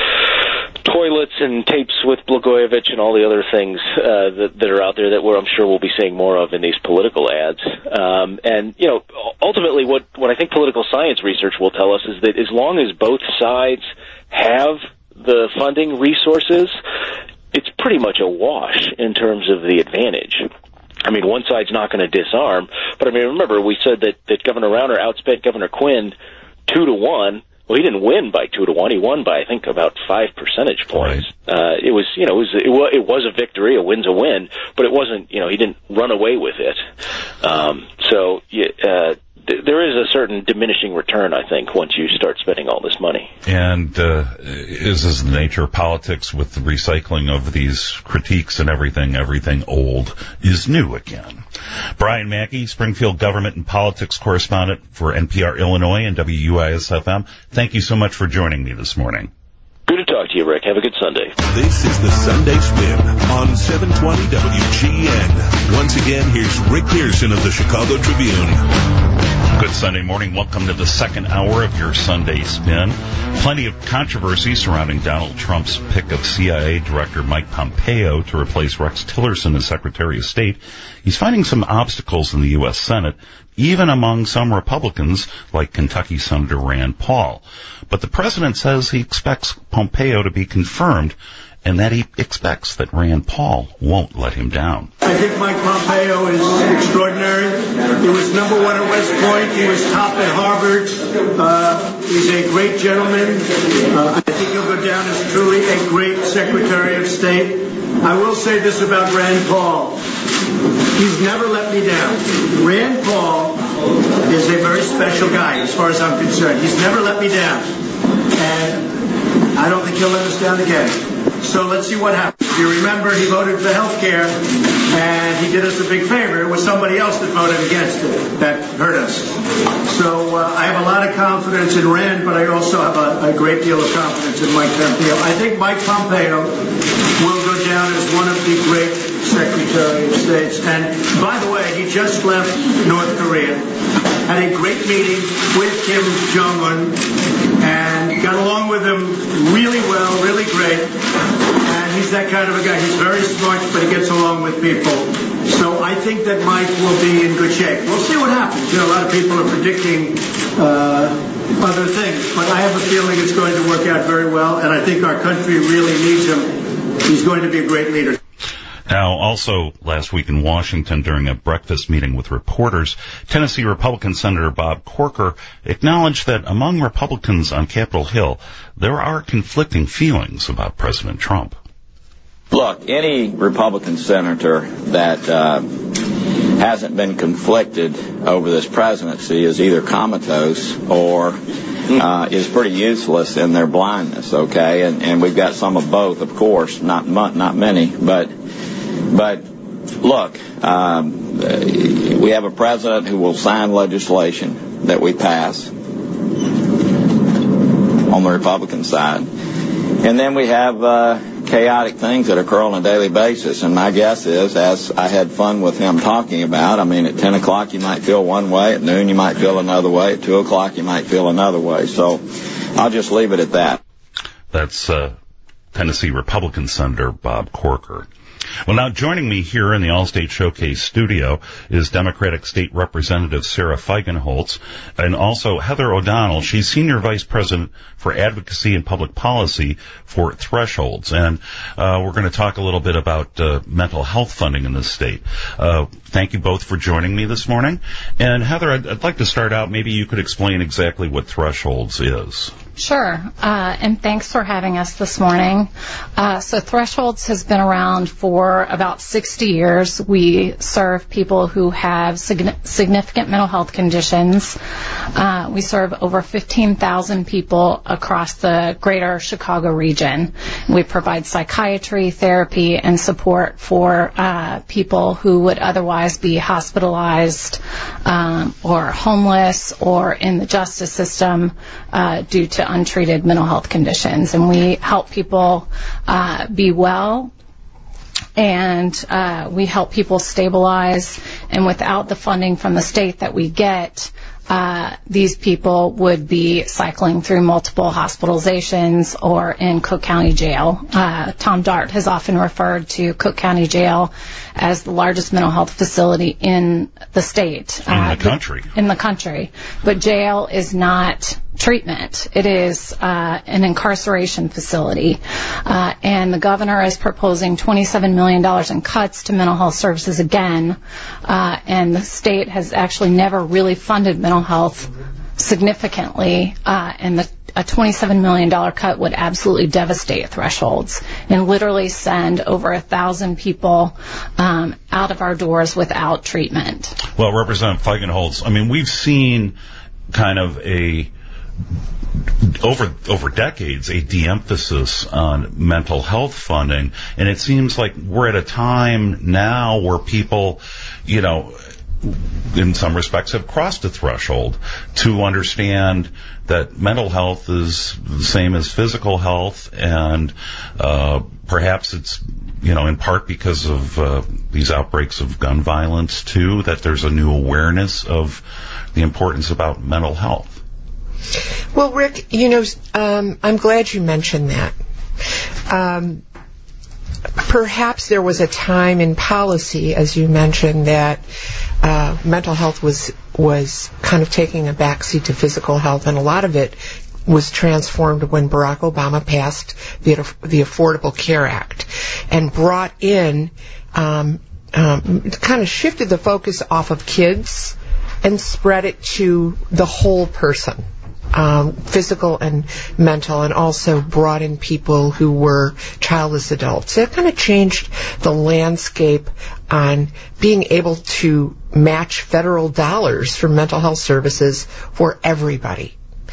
toilets and tapes with Blagojevich and all the other things uh, that, that are out there that we're, I'm sure we'll be seeing more of in these political ads. Um, and, you know, ultimately what, what I think political science research will tell us is that as long as both sides have the funding resources, it's pretty much a wash in terms of the advantage. I mean, one side's not going to disarm, but I mean, remember, we said that, that Governor Rauner outspent Governor Quinn two to one. Well, he didn't win by two to one. He won by, I think, about five percentage points. Right. Uh, it was, you know, it was, it was, it was a victory. A win's a win, but it wasn't, you know, he didn't run away with it. Um, so, uh, th- there is a certain diminishing return, I think, once you start spending all this money. And, uh, is this the nature of politics with the recycling of these critiques and everything, everything old is new again. Brian Mackey, Springfield government and politics correspondent for N P R Illinois and W U I S F M. Thank you so much for joining me this morning. Good to talk to you, Rick. Have a good Sunday. This is the Sunday Spin on seven twenty W G N. Once again, here's Rick Pearson of the Chicago Tribune. Good Sunday morning. Welcome to the second hour of your Sunday Spin. Plenty of controversy surrounding Donald Trump's pick of C I A Director Mike Pompeo to replace Rex Tillerson as Secretary of State. He's finding some obstacles in the U S Senate, even among some Republicans like Kentucky Senator Rand Paul. But the president says he expects Pompeo to be confirmed and that he expects that Rand Paul won't let him down. I think Mike Pompeo is extraordinary. He was number one at West Point. He was top at Harvard. Uh, he's a great gentleman. Uh, I think he'll go down as truly a great Secretary of State. I will say this about Rand Paul. He's never let me down. Rand Paul is a very special guy as far as I'm concerned. He's never let me down. And I don't think he'll let us down again. So let's see what happens. If you remember, he voted for health care, and he did us a big favor. It was somebody else that voted against it that hurt us. So uh, I have a lot of confidence in Rand, but I also have a, a great deal of confidence in Mike Pompeo. I think Mike Pompeo will go down as one of the great Secretary of States. And by the way, he just left North Korea, had a great meeting with Kim Jong-un, and got along with him really well, really great. And he's that kind of a guy. He's very smart, but he gets along with people. So I think that Mike will be in good shape. We'll see what happens. You know, a lot of people are predicting uh, other things, but I have a feeling it's going to work out very well, and I think our country really needs him. He's going to be a great leader. Now, also last week in Washington during a breakfast meeting with reporters, Tennessee Republican Senator Bob Corker acknowledged that among Republicans on Capitol Hill, there are conflicting feelings about President Trump. Look, any Republican senator that uh, hasn't been conflicted over this presidency is either comatose or uh, is pretty useless in their blindness, okay? And, and we've got some of both, of course, not not many, but but look, um, we have a president who will sign legislation that we pass on the Republican side, and then we have uh, chaotic things that occur on a daily basis. And my guess is, as I had fun with him talking about, I mean, at ten o'clock you might feel one way, at noon you might feel another way, at two o'clock you might feel another way. So I'll just leave it at that. That's uh, Tennessee Republican Senator Bob Corker. Well, now joining me here in the Allstate Showcase studio is Democratic State Representative Sarah Feigenholtz, and also Heather O'Donnell. She's Senior Vice President for Advocacy and Public Policy for Thresholds. And uh, we're going to talk a little bit about uh, mental health funding in this state. Uh, thank you both for joining me this morning. And Heather, I'd, I'd like to start out, maybe you could explain exactly what Thresholds is. Sure, uh, and thanks for having us this morning. Uh, so Thresholds has been around for about sixty years. We serve people who have sig- significant mental health conditions. Uh, we serve over fifteen thousand people across the greater Chicago region. We provide psychiatry, therapy, and support for uh, people who would otherwise be hospitalized um, or homeless or in the justice system uh, due to untreated mental health conditions. And we help people uh, be well, and uh, we help people stabilize. And without the funding from the state that we get, Uh, these people would be cycling through multiple hospitalizations or in Cook County Jail. Uh, Tom Dart has often referred to Cook County Jail as the largest mental health facility in the state. In uh, the country. In the country. But jail is not treatment. It is uh, an incarceration facility. Uh, and the governor is proposing twenty-seven million dollars in cuts to mental health services again. Uh, and the state has actually never really funded mental health significantly, uh, and the, a twenty-seven million dollars cut would absolutely devastate Thresholds and literally send over a thousand people um, out of our doors without treatment. Well, Representative Feigenholtz, I mean, we've seen kind of a over over decades a de-emphasis on mental health funding, and it seems like we're at a time now where people, you know, in some respects have crossed a threshold to understand that mental health is the same as physical health, and uh, perhaps it's, you know, in part because of uh, these outbreaks of gun violence too, that there's a new awareness of the importance about mental health. Well, Rick, you know, um, I'm glad you mentioned that. Um, perhaps there was a time in policy, as you mentioned, that uh, mental health was was kind of taking a backseat to physical health, and a lot of it was transformed when Barack Obama passed the, the Affordable Care Act and brought in, um, um, kind of shifted the focus off of kids and spread it to the whole person, um, physical and mental, and also brought in people who were childless adults. That kind of changed the landscape on being able to match federal dollars for mental health services for everybody.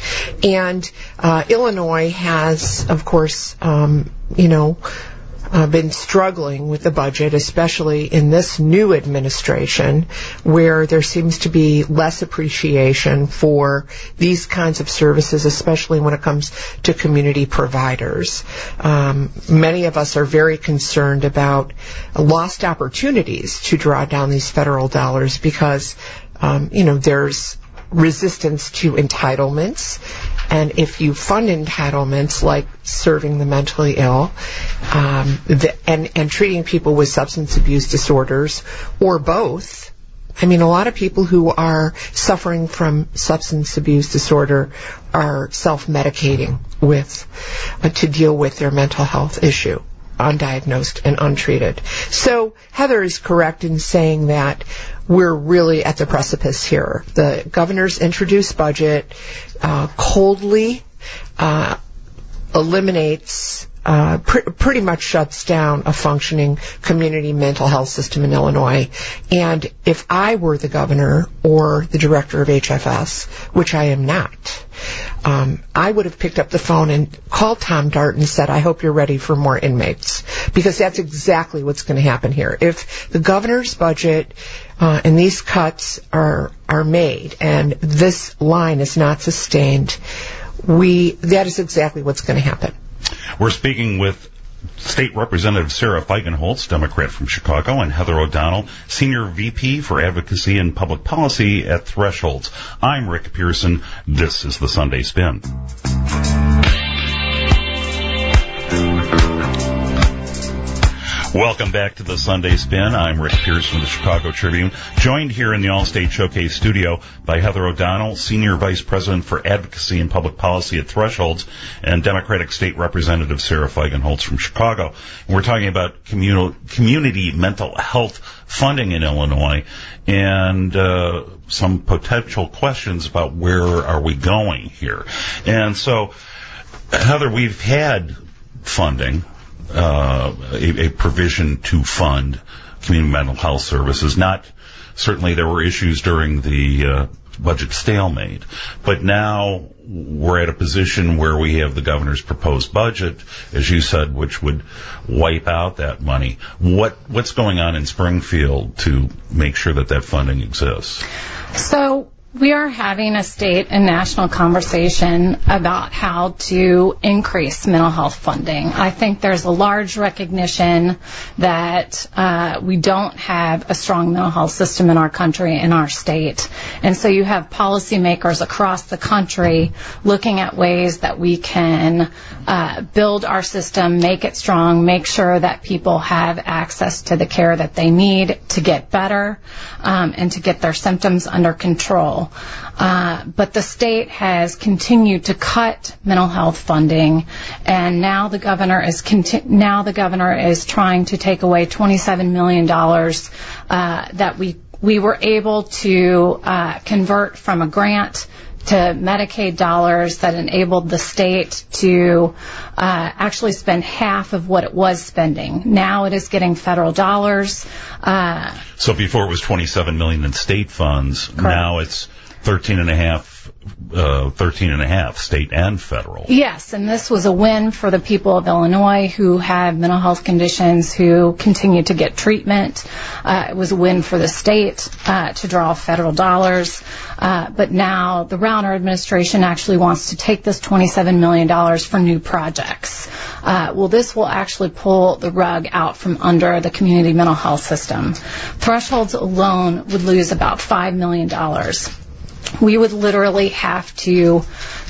And uh, Illinois has, of course, um, you know, uh, been struggling with the budget, especially in this new administration, where there seems to be less appreciation for these kinds of services, especially when it comes to community providers. Um, many of us are very concerned about lost opportunities to draw down these federal dollars because, um, you know, there's resistance to entitlements, and if you fund entitlements like serving the mentally ill um, the, and, and treating people with substance abuse disorders, or both, I mean, a lot of people who are suffering from substance abuse disorder are self-medicating with uh, to deal with their mental health issue, undiagnosed and untreated. So Heather is correct in saying that we're really at the precipice here. The governor's introduced budget uh, coldly uh, eliminates, uh, pr- pretty much shuts down a functioning community mental health system in Illinois. And if I were the governor or the director of H F S, which I am not, Um, I would have picked up the phone and called Tom Dart and said, I hope you're ready for more inmates, because that's exactly what's going to happen here. If the governor's budget uh, and these cuts are are made and this line is not sustained, we that is exactly what's going to happen. We're speaking with State Representative Sarah Feigenholtz, Democrat from Chicago, and Heather O'Donnell, Senior V P for Advocacy and Public Policy at Thresholds. I'm Rick Pearson. This is the Sunday Spin. Welcome back to the Sunday Spin. I'm Rick Pearson of the Chicago Tribune, joined here in the All-State Showcase studio by Heather O'Donnell, Senior Vice President for Advocacy and Public Policy at Thresholds, and Democratic State Representative Sarah Feigenholtz from Chicago. And we're talking about communal, community mental health funding in Illinois and uh, some potential questions about where are we going here. And so, Heather, we've had funding. Uh, a, a provision to fund community mental health services. Not certainly there were issues during the uh, budget stalemate, but now we're at a position where we have the governor's proposed budget, as you said, which would wipe out that money. What what's going on in Springfield to make sure that that funding exists? So we are having a state and national conversation about how to increase mental health funding. I think there's a large recognition that uh, we don't have a strong mental health system in our country, in our state. And so you have policymakers across the country looking at ways that we can uh, build our system, make it strong, make sure that people have access to the care that they need to get better um, and to get their symptoms under control. Uh, but the state has continued to cut mental health funding, and now the governor is conti- now the governor is trying to take away twenty-seven million dollars uh, that we we were able to uh, convert from a grant to Medicaid dollars that enabled the state to uh, actually spend half of what it was spending. Now it is getting federal dollars. Uh, so before it was twenty-seven million dollars in state funds. Correct. Now it's thirteen and a half, uh, thirteen and a half, state and federal. Yes, and this was a win for the people of Illinois who have mental health conditions, who continue to get treatment. Uh, it was a win for the state uh, to draw federal dollars. Uh, but now the Rauner administration actually wants to take this twenty-seven million dollars for new projects. Uh, well, this will actually pull the rug out from under the community mental health system. Thresholds alone would lose about five million dollars. We would literally have to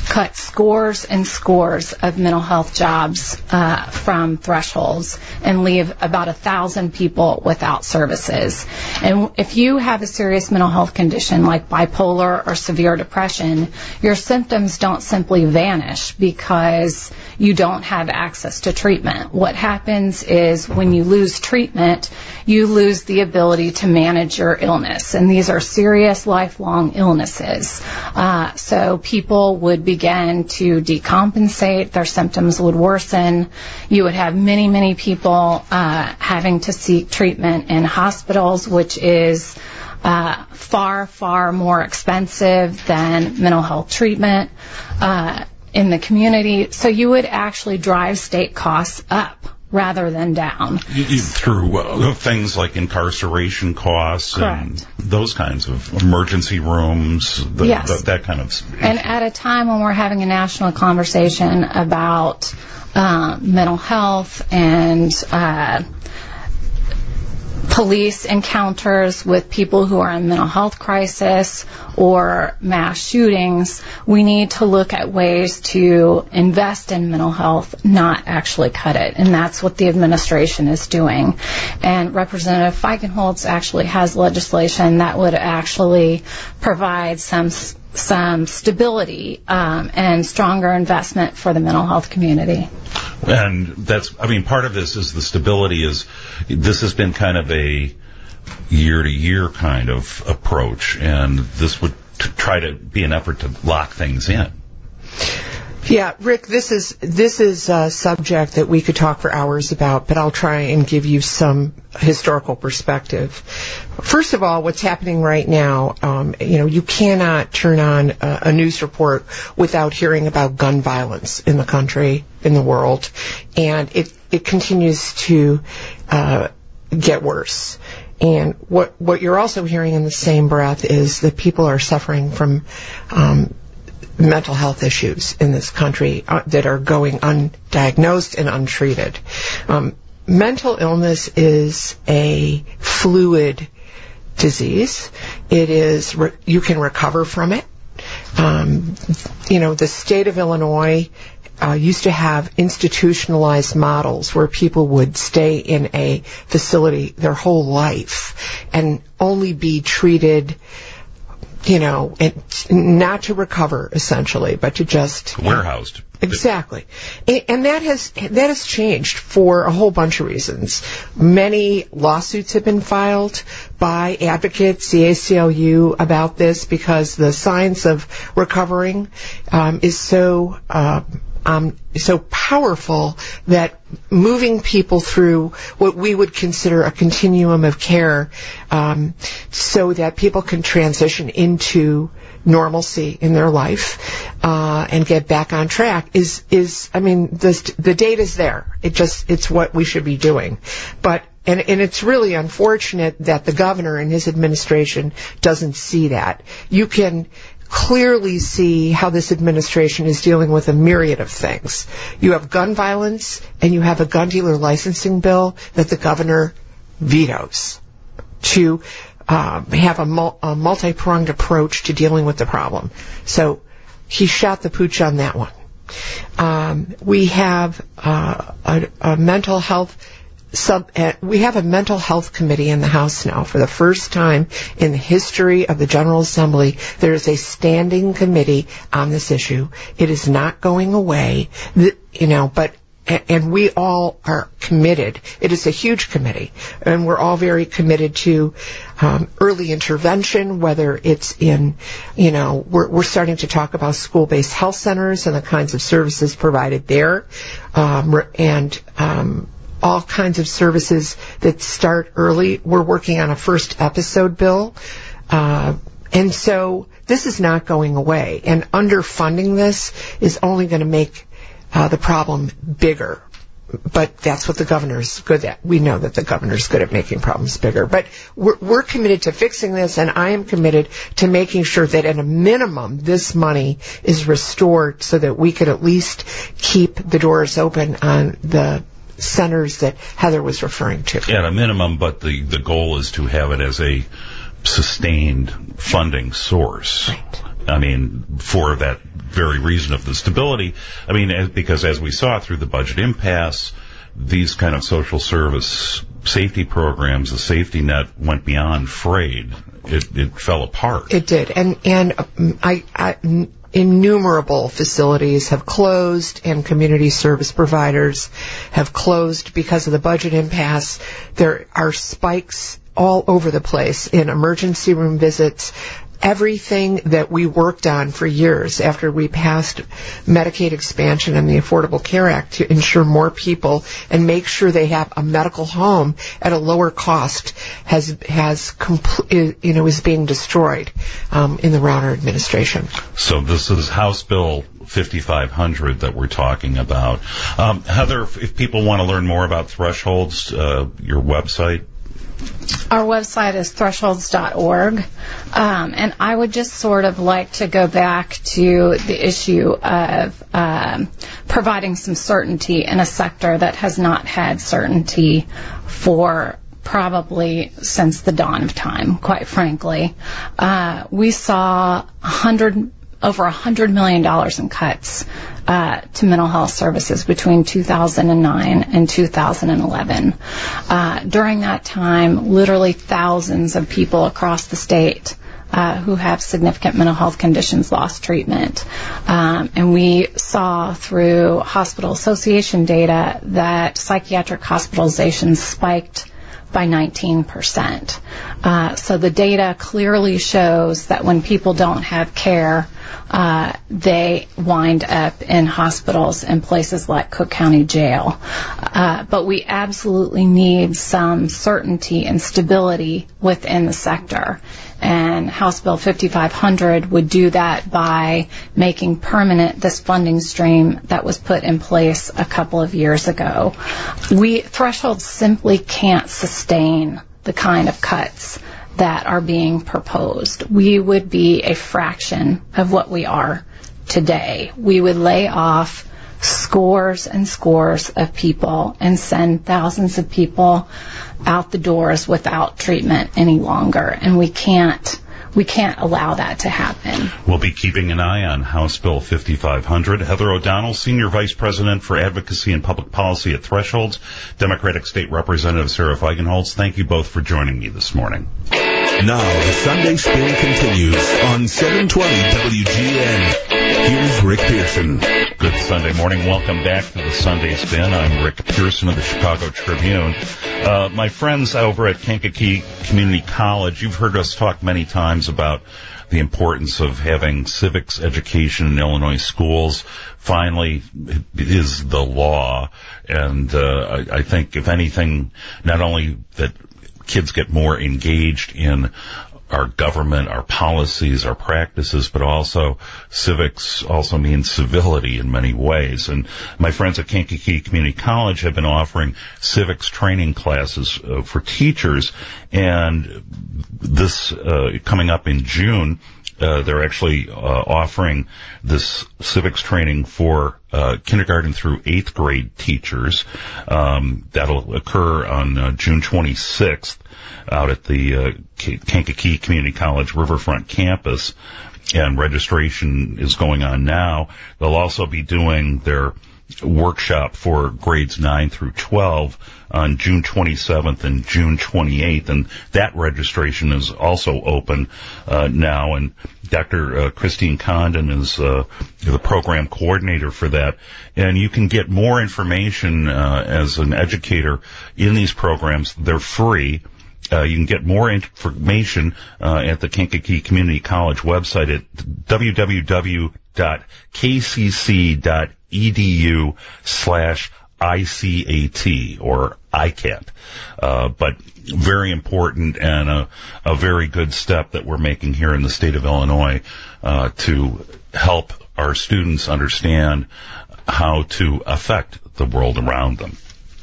cut scores and scores of mental health jobs uh, from thresholds and leave about a thousand people without services. And if you have a serious mental health condition like bipolar or severe depression, your symptoms don't simply vanish because you don't have access to treatment. What happens is when you lose treatment, you lose the ability to manage your illness. And these are serious lifelong illnesses. Uh, so people would begin to decompensate. Their symptoms would worsen. You would have many, many people uh, having to seek treatment in hospitals, which is uh, far, far more expensive than mental health treatment uh, in the community. So you would actually drive state costs up rather than down. You, you, through uh, things like incarceration costs Correct. and those kinds of emergency rooms, the, Yes. the, that kind of... And at a time when we're having a national conversation about uh, mental health and uh, police encounters with people who are in mental health crisis or mass shootings, we need to look at ways to invest in mental health, not actually cut it. And that's what the administration is doing. And Representative Feigenholz actually has legislation that would actually provide some some stability um, and stronger investment for the mental health community. And that's, I mean, part of this is the stability is, this has been kind of a year-to-year kind of approach, and this would t- try to be an effort to lock things in. Yeah, Rick, this is this is a subject that we could talk for hours about, but I'll try and give you some historical perspective. First of all, what's happening right now, um, you know, you cannot turn on a, a news report without hearing about gun violence in the country, in the world, and it, it continues to uh, get worse. And what what you're also hearing in the same breath is that people are suffering from um, mental health issues in this country uh, that are going undiagnosed and untreated. Um, mental illness is a fluid disease. It is, re- you can recover from it. Um, you know, the state of Illinois uh, used to have institutionalized models where people would stay in a facility their whole life and only be treated, you know, and not to recover essentially, but to just warehoused. Exactly, and that has that has changed for a whole bunch of reasons. Many lawsuits have been filed by advocates, the A C L U, about this because the science of recovering um, is so. Uh, Um, so powerful that moving people through what we would consider a continuum of care um, so that people can transition into normalcy in their life uh, and get back on track is, is I mean, the, the data's there. It just, it's what we should be doing. But And, and it's really unfortunate that the governor and his administration doesn't see that. You can clearly see how this administration is dealing with a myriad of things. You have gun violence, and you have a gun dealer licensing bill that the governor vetoes to um, have a, mul- a multi-pronged approach to dealing with the problem. So he shot the pooch on that one. Um, we have uh, a, a mental health Sub, uh, we have a mental health committee in the House now. For the first time in the history of the General Assembly, there is a standing committee on this issue. It is not going away, the, you know, but and we all are committed. It is a huge committee, and we're all very committed to um, early intervention, whether it's in, you know, we're, we're starting to talk about school-based health centers and the kinds of services provided there, um, and um, all kinds of services that start early. We're working on a first episode bill. Uh, and so this is not going away. And underfunding this is only going to make uh, the problem bigger. But that's what the governor's good at. We know that the governor's good at making problems bigger. But we're, we're committed to fixing this, and I am committed to making sure that at a minimum this money is restored so that we could at least keep the doors open on the centers that Heather was referring to. At a minimum, but the, the goal is to have it as a sustained funding source. Right. I mean, for that very reason of the stability. I mean, as, because as we saw through the budget impasse, these kind of social service safety programs, the safety net went beyond frayed. It, it fell apart. It did. And, and um, I, I, innumerable facilities have closed and community service providers have closed because of the budget impasse. There are spikes all over the place in emergency room visits. Everything that we worked on for years after we passed Medicaid expansion and the Affordable Care Act to ensure more people and make sure they have a medical home at a lower cost has has compl- you know is being destroyed um, in the Rauner administration. So this is House Bill fifty-five hundred that we're talking about. Um, Heather, if, if people want to learn more about thresholds, uh, your website. Our website is thresholds dot org, um, and I would just sort of like to go back to the issue of um, providing some certainty in a sector that has not had certainty for probably since the dawn of time, quite frankly. Uh, we saw one hundred over one hundred million dollars in cuts uh, to mental health services between two thousand nine and two thousand eleven. Uh, during that time, literally thousands of people across the state uh, who have significant mental health conditions lost treatment. Um, and we saw through hospital association data that psychiatric hospitalizations spiked by nineteen percent. Uh, so the data clearly shows that when people don't have care, uh, they wind up in hospitals in places like Cook County Jail. Uh, but we absolutely need some certainty and stability within the sector. And House Bill fifty-five hundred would do that by making permanent this funding stream that was put in place a couple of years ago. We thresholds simply can't sustain the kind of cuts that are being proposed. We would be a fraction of what we are today. We would lay off scores and scores of people and send thousands of people out the doors without treatment any longer, and we can't we can't allow that to happen. We'll be keeping an eye on House Bill fifty-five hundred. Heather O'Donnell, Senior Vice President for Advocacy and Public Policy at Thresholds, Democratic State Representative Sarah Feigenholz, thank you both for joining me this morning. Now the Sunday Spin continues on seven twenty W G N. Here's Rick Pearson. Good Sunday morning. Welcome back to the Sunday Spin. I'm Rick Pearson of the Chicago Tribune. Uh, my friends over at Kankakee Community College, you've heard us talk many times about the importance of having civics education in Illinois schools. Finally, is the law. And uh, I, I think, if anything, not only that kids get more engaged in our government, our policies, our practices, but also civics also means civility in many ways. And my friends at Kankakee Community College have been offering civics training classes uh, for teachers, and this uh, coming up in June, Uh, they're actually uh, offering this civics training for uh, kindergarten through eighth grade teachers. Um, that'll occur on uh, June twenty-sixth out at the uh, Kankakee Community College Riverfront campus, and registration is going on now. They'll also be doing their workshop for grades nine through twelve on June twenty-seventh and June twenty-eighth, and that registration is also open uh, now. And Doctor Uh, Christine Condon is uh, the program coordinator for that. And you can get more information uh, as an educator in these programs. They're free. Uh, you can get more information uh, at the Kankakee Community College website at w w w dot k c c dot e d u slash I C A T or I C A T. Uh, but very important and a, a very good step that we're making here in the state of Illinois uh, to help our students understand how to affect the world around them.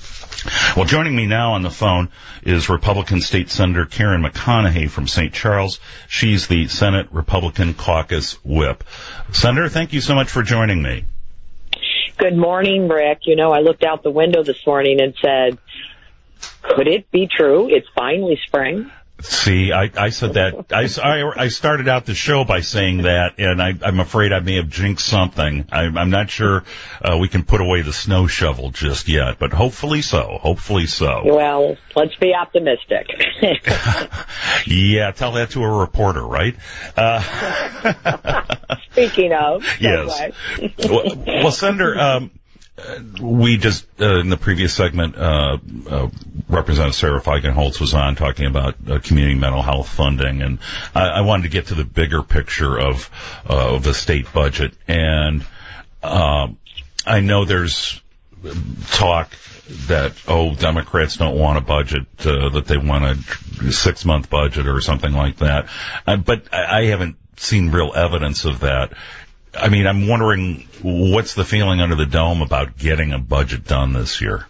Well, joining me now on the phone is Republican State Senator Karen McConaughey from Saint Charles. She's the Senate Republican Caucus Whip. Senator, thank you so much for joining me. Good morning, Rick. You know, I looked out the window this morning and said, could it be true? It's finally spring. See, I, I said that. I, I, I started out the show by saying that, and I, I'm afraid I may have jinxed something. I, I'm not sure uh, we can put away the snow shovel just yet, but hopefully so. Hopefully so. Well, let's be optimistic. Yeah, tell that to a reporter, right? Uh, Speaking of. Yes. well, well, Senator, um, we just, uh, in the previous segment, uh, uh, Representative Sarah Feigenholtz was on talking about uh, community mental health funding, and I, I wanted to get to the bigger picture of, uh, of the state budget. And uh, I know there's talk that, oh, Democrats don't want a budget, uh, that they want a six-month budget or something like that. Uh, but I, I haven't seen real evidence of that. I mean, I'm wondering, what's the feeling under the dome about getting a budget done this year?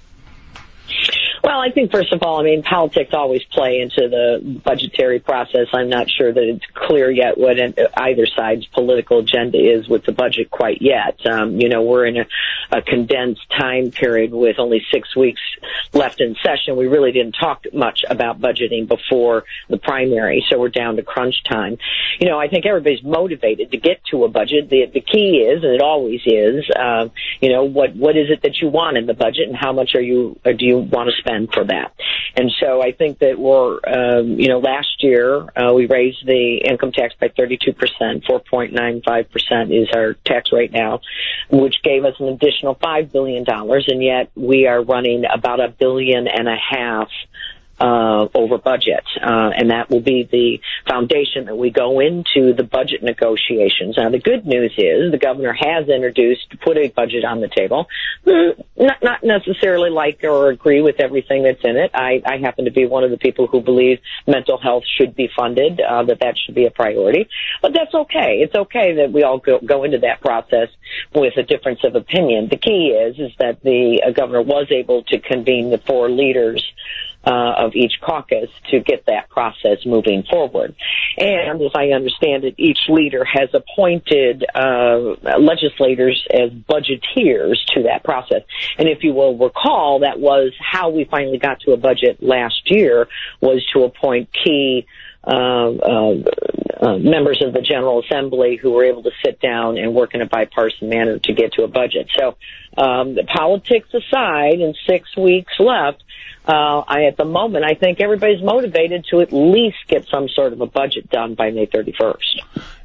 Well, I think, first of all, I mean, politics always play into the budgetary process. I'm not sure that it's clear yet what either side's political agenda is with the budget quite yet. Um, you know, we're in a, a condensed time period with only six weeks left in session. We really didn't talk much about budgeting before the primary, so we're down to crunch time. You know, I think everybody's motivated to get to a budget. The, the key is, and it always is, uh, you know, what what is it that you want in the budget, and how much are you or do you want to spend for that? And so I think that we're, um, you know, last year uh, we raised the income tax by thirty-two percent, four point nine five percent is our tax rate now, which gave us an additional five billion dollars, and yet we are running about a billion and a half Uh, over budget, uh, and that will be the foundation that we go into the budget negotiations. Now, the good news is the governor has introduced, put a budget on the table. Not, not necessarily like or agree with everything that's in it. I, I happen to be one of the people who believe mental health should be funded, uh, that that should be a priority. But that's okay. It's okay that we all go, go into that process with a difference of opinion. The key is, is that the uh, governor was able to convene the four leaders Uh, of each caucus to get that process moving forward. And as I understand it, each leader has appointed uh, legislators as budgeteers to that process. And if you will recall, that was how we finally got to a budget last year, was to appoint key Uh, uh, uh, members of the General Assembly who were able to sit down and work in a bipartisan manner to get to a budget. So um, the politics aside, and six weeks left, uh, I, at the moment, I think everybody's motivated to at least get some sort of a budget done by May thirty-first.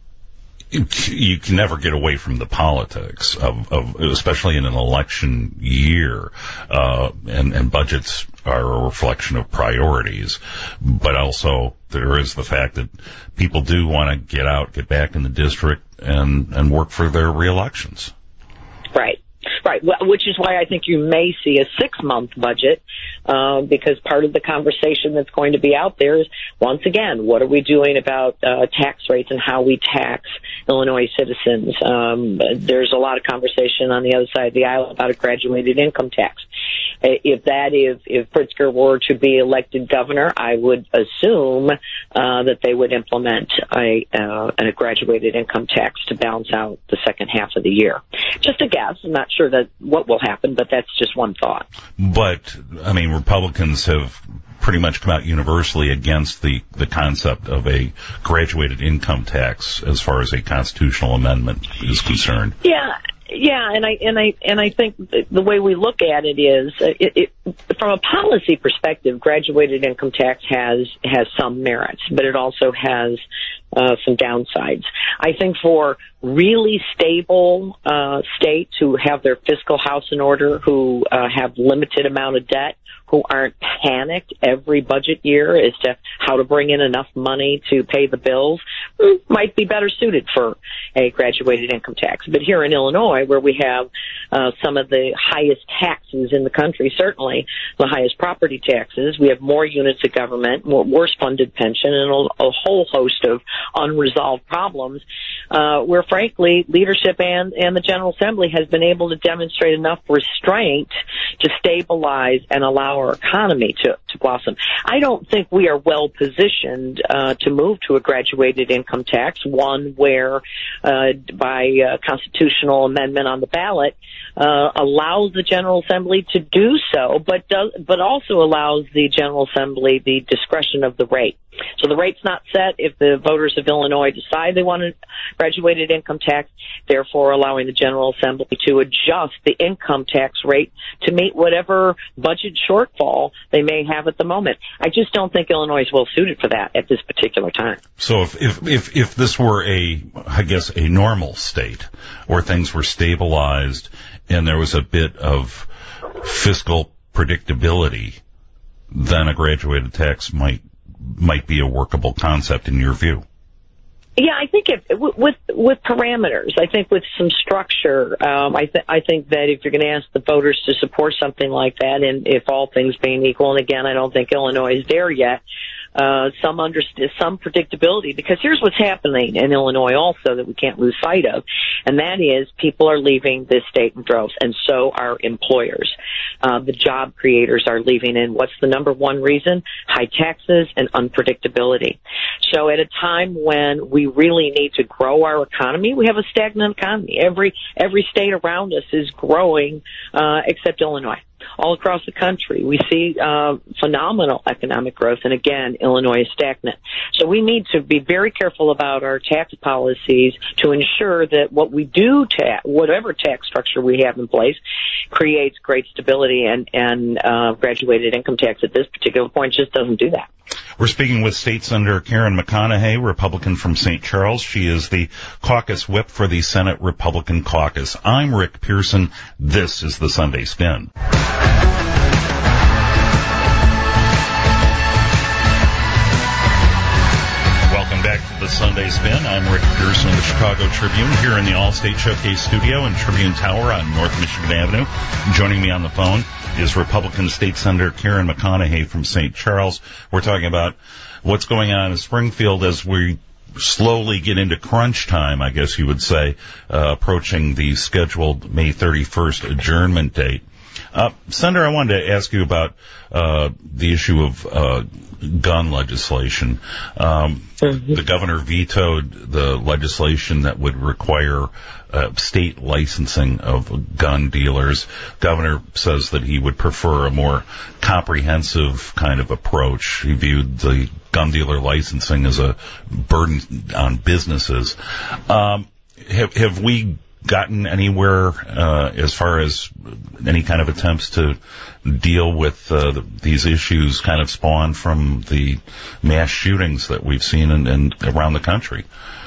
You can never get away from the politics of, of especially in an election year, uh, and, and budgets are a reflection of priorities. But also there is the fact that people do want to get out, get back in the district, and, and work for their reelections. Right. Right, which is why I think you may see a six-month budget, uh, because part of the conversation that's going to be out there is, once again, what are we doing about uh, tax rates and how we tax Illinois citizens? Um, there's a lot of conversation on the other side of the aisle about a graduated income tax. If that is, if Pritzker were to be elected governor, I would assume uh, that they would implement a, uh, a graduated income tax to balance out the second half of the year. Just a guess. I'm not sure that what will happen, but that's just one thought. But, I mean, Republicans have pretty much come out universally against the, the concept of a graduated income tax as far as a constitutional amendment is concerned. Yeah. Yeah, and I and I and I think the way we look at it is, uh, it, it, from a policy perspective, graduated income tax has has some merits, but it also has uh, some downsides. I think for really stable uh, states who have their fiscal house in order, who uh, have limited amount of debt, who aren't panicked every budget year as to how to bring in enough money to pay the bills, might be better suited for a graduated income tax. But here in Illinois, where we have uh, some of the highest taxes in the country, certainly the highest property taxes, we have more units of government, more worse funded pension, and a, a whole host of unresolved problems, uh, where frankly leadership and, and the General Assembly has been able to demonstrate enough restraint to stabilize and allow our economy to, to blossom. I don't think we are well positioned uh, to move to a graduated income tax, one where uh, by uh, constitutional amendment on the ballot uh, allows the General Assembly to do so, but does, but also allows the General Assembly the discretion of the rate. So the rate's not set if the voters of Illinois decide they want a graduated income tax, therefore allowing the General Assembly to adjust the income tax rate to meet whatever budget shortfall they may have at the moment. I just don't think Illinois is well suited for that at this particular time. So if, if, if, if this were a, I guess, a normal state where things were stabilized and there was a bit of fiscal predictability, then a graduated tax might might be a workable concept in your view. Yeah, I think if, with with parameters, I think with some structure, um, I, th- I think that if you're going to ask the voters to support something like that, and if all things being equal, and again, I don't think Illinois is there yet, uh, some underst- some predictability, because here's what's happening in Illinois also that we can't lose sight of, and that is people are leaving this state in droves, and so are employers. Uh, the job creators are leaving, and what's the number one reason? High taxes and unpredictability. So at a time when we really need to grow our economy, we have a stagnant economy. Every every state around us is growing, uh, except Illinois. All across the country, we see uh, phenomenal economic growth, and again, Illinois is stagnant. So we need to be very careful about our tax policies to ensure that what we do, ta- whatever tax structure we have in place, creates great stability, and, and uh, graduated income tax at this particular point just doesn't do that. We're speaking with State Senator Karen McConaughey, Republican from Saint Charles. She is the caucus whip for the Senate Republican caucus. I'm Rick Pearson. This is the Sunday Spin. Welcome back to the Sunday Spin. I'm Rick Pearson of the Chicago Tribune here in the All-State Showcase studio in Tribune Tower on North Michigan Avenue. Joining me on the phone is Republican State Senator Karen McConaughey from Saint Charles. We're talking about what's going on in Springfield as we slowly get into crunch time, I guess you would say, uh, approaching the scheduled May thirty-first adjournment date. Uh, Senator, I wanted to ask you about uh, the issue of uh, gun legislation. Um, mm-hmm. The governor vetoed the legislation that would require uh, state licensing of gun dealers. Governor says that he would prefer a more comprehensive kind of approach. He viewed the gun dealer licensing as a burden on businesses. Um, have, have we gotten anywhere uh, as far as any kind of attempts to deal with uh, the, these issues kind of spawned from the mass shootings that we've seen in, in around the country?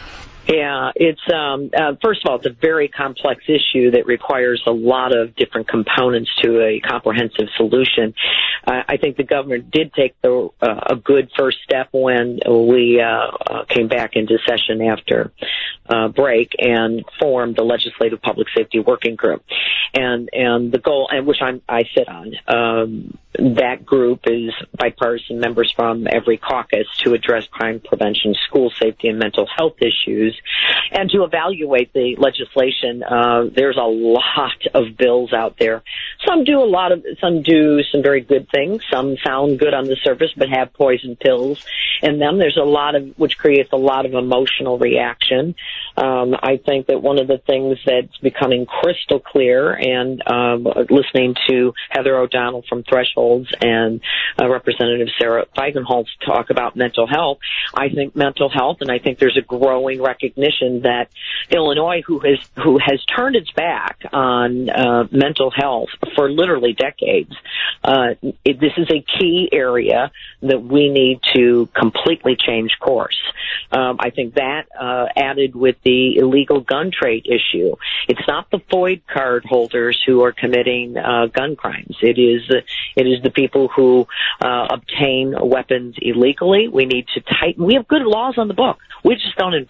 Yeah, it's um, uh, first of all, it's a very complex issue that requires a lot of different components to a comprehensive solution. Uh, I think the governor did take the uh, a good first step when we uh, uh, came back into session after uh, break and formed the Legislative Public Safety Working Group, and and the goal, and which I'm, I sit on. Um, that group is bipartisan members from every caucus to address crime prevention, school safety, and mental health issues, and to evaluate the legislation. Uh, there's a lot of bills out there. Some do a lot of, some do some very good things. Some sound good on the surface, but have poison pills in them. There's a lot of, which creates a lot of emotional reaction. Um, I think that one of the things that's becoming crystal clear, and um, listening to Heather O'Donnell from Thresholds and uh, Representative Sarah Feigenholz talk about mental health, I think mental health, and I think there's a growing recognition that Illinois, who has who has turned its back on uh, mental health for literally decades, uh, it, this is a key area that we need to completely change course. Um, I think that uh, added with the illegal gun trade issue, it's not the FOID card holders who are committing uh, gun crimes. It is uh, it is the people who uh, obtain weapons illegally. We need to tighten. We have good laws on the book. We just don't enforce them.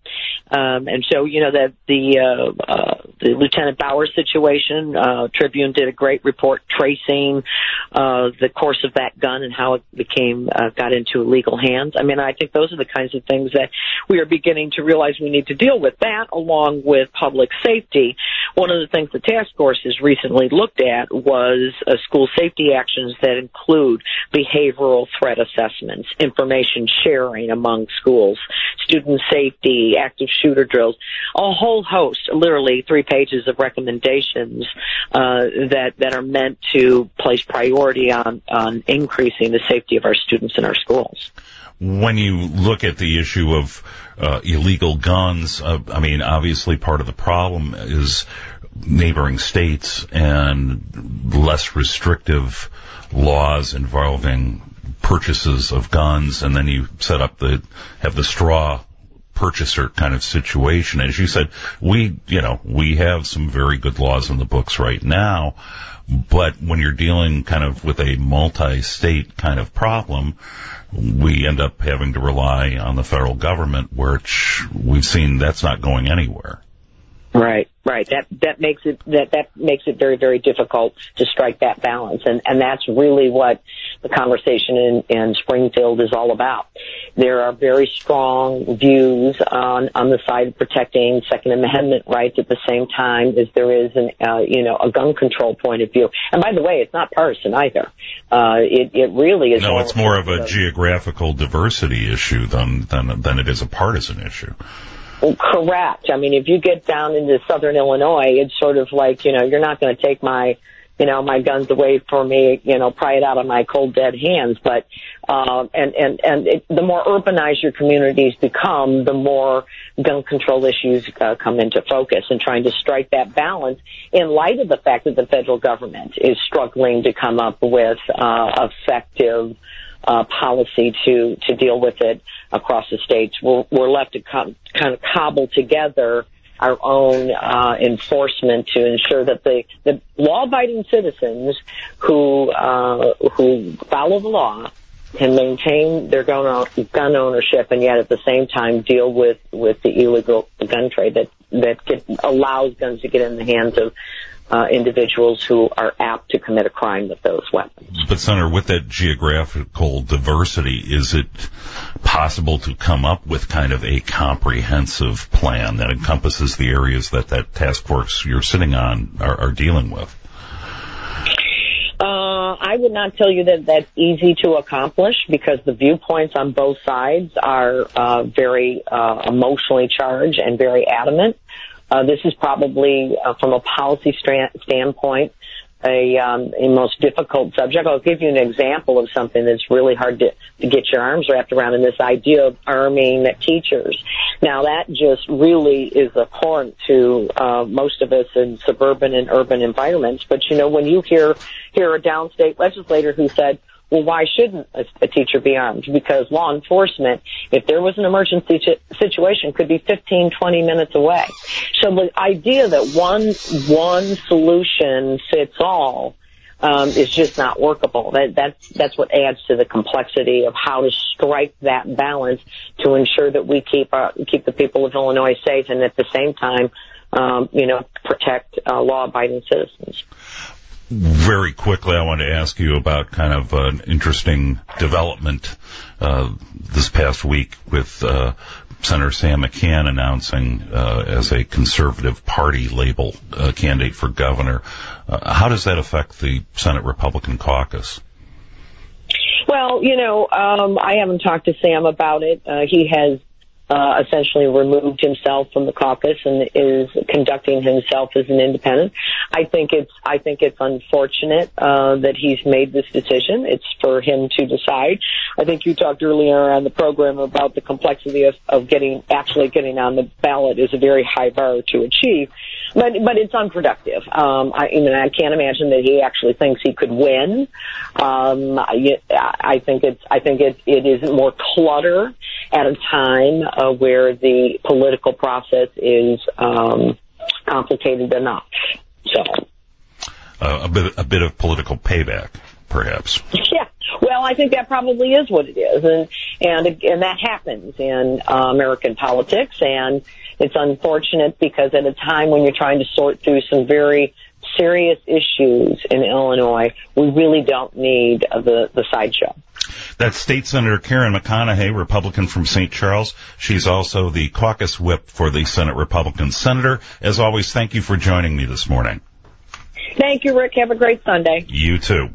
Um, and so, you know, that the, uh, uh, the Lieutenant Bowers situation, uh, Tribune did a great report tracing, uh, the course of that gun and how it became, uh, got into illegal hands. I mean, I think those are the kinds of things that we are beginning to realize we need to deal with. That, along with public safety. One of the things the task force has recently looked at was uh, school safety actions that include behavioral threat assessments, information sharing among schools, student safety, active shooter drills, a whole host, literally three pages of recommendations uh, that that are meant to place priority on, on increasing the safety of our students in our schools. When you look at the issue of uh, illegal guns, uh, I mean, obviously part of the problem is neighboring states and less restrictive laws involving purchases of guns, and then you set up the, have the straw purchaser kind of situation. As you said, we, you know, we have some very good laws in the books right now, but when you're dealing kind of with a multi-state kind of problem, we end up having to rely on the federal government, which we've seen that's not going anywhere. Right, right. That that makes it that that makes it very, very difficult to strike that balance, and and that's really what the conversation in, in Springfield is all about. There are very strong views on on the side of protecting Second Amendment rights at the same time as there is an uh, you know a gun control point of view. And by the way, it's not partisan either. Uh, it it really is. No, it's more of a geographical diversity issue than than than it is a partisan issue. Correct. I mean, if you get down into southern Illinois, it's sort of like, you know, you're not going to take my, you know, my guns away from me, you know, pry it out of my cold, dead hands. But, um, and, and, and it, the more urbanized your communities become, the more gun control issues uh, come into focus, and trying to strike that balance in light of the fact that the federal government is struggling to come up with uh, effective Uh, policy to, to deal with it across the states. We're, we're left to co- kind of cobble together our own uh, enforcement to ensure that the, the law-abiding citizens who uh, who follow the law can maintain their gun, gun ownership, and yet at the same time deal with, with the illegal gun trade that that get, allows guns to get in the hands of Uh, individuals who are apt to commit a crime with those weapons. But, Senator, with that geographical diversity, is it possible to come up with kind of a comprehensive plan that encompasses the areas that that task force you're sitting on are, are dealing with? Uh, I would not tell you that that's easy to accomplish, because the viewpoints on both sides are uh, very uh, emotionally charged and very adamant. Uh, this is probably, uh, from a policy stra- standpoint, a, um, a most difficult subject. I'll give you an example of something that's really hard to, to get your arms wrapped around, in this idea of arming teachers. Now, that just really is abhorrent to uh, most of us in suburban and urban environments. But, you know, when you hear, hear a downstate legislator who said, well, why shouldn't a, a teacher be armed? Because law enforcement, if there was an emergency situation, could be fifteen, twenty minutes away. So the idea that one one solution fits all um, is just not workable. That, that's that's what adds to the complexity of how to strike that balance to ensure that we keep our, keep the people of Illinois safe, and at the same time, um, you know, protect uh, law-abiding citizens. Very quickly, I want to ask you about kind of an interesting development uh, this past week with uh, Senator Sam McCann announcing uh, as a Conservative Party label uh, candidate for governor. Uh, how does that affect the Senate Republican caucus? Well, you know, um, I haven't talked to Sam about it. Uh, he has Uh, essentially removed himself from the caucus and is conducting himself as an independent. I think it's I think it's unfortunate uh, that he's made this decision. It's for him to decide. I think you talked earlier on the program about the complexity of, of getting actually getting on the ballot is a very high bar to achieve, but but it's unproductive. Um, I, I mean, I can't imagine that he actually thinks he could win. Um, I, I think it's I think it it is more clutter at a time uh, where the political process is um, complicated enough. So, uh, a bit, a bit of political payback, perhaps. Yeah. Well, I think that probably is what it is, and And, and that happens in uh, American politics, and it's unfortunate because at a time when you're trying to sort through some very serious issues in Illinois, we really don't need uh, the, the sideshow. That's State Senator Karen McConaughey, Republican from Saint Charles. She's also the caucus whip for the Senate Republican Senator. As always, thank you for joining me this morning. Thank you, Rick. Have a great Sunday. You too.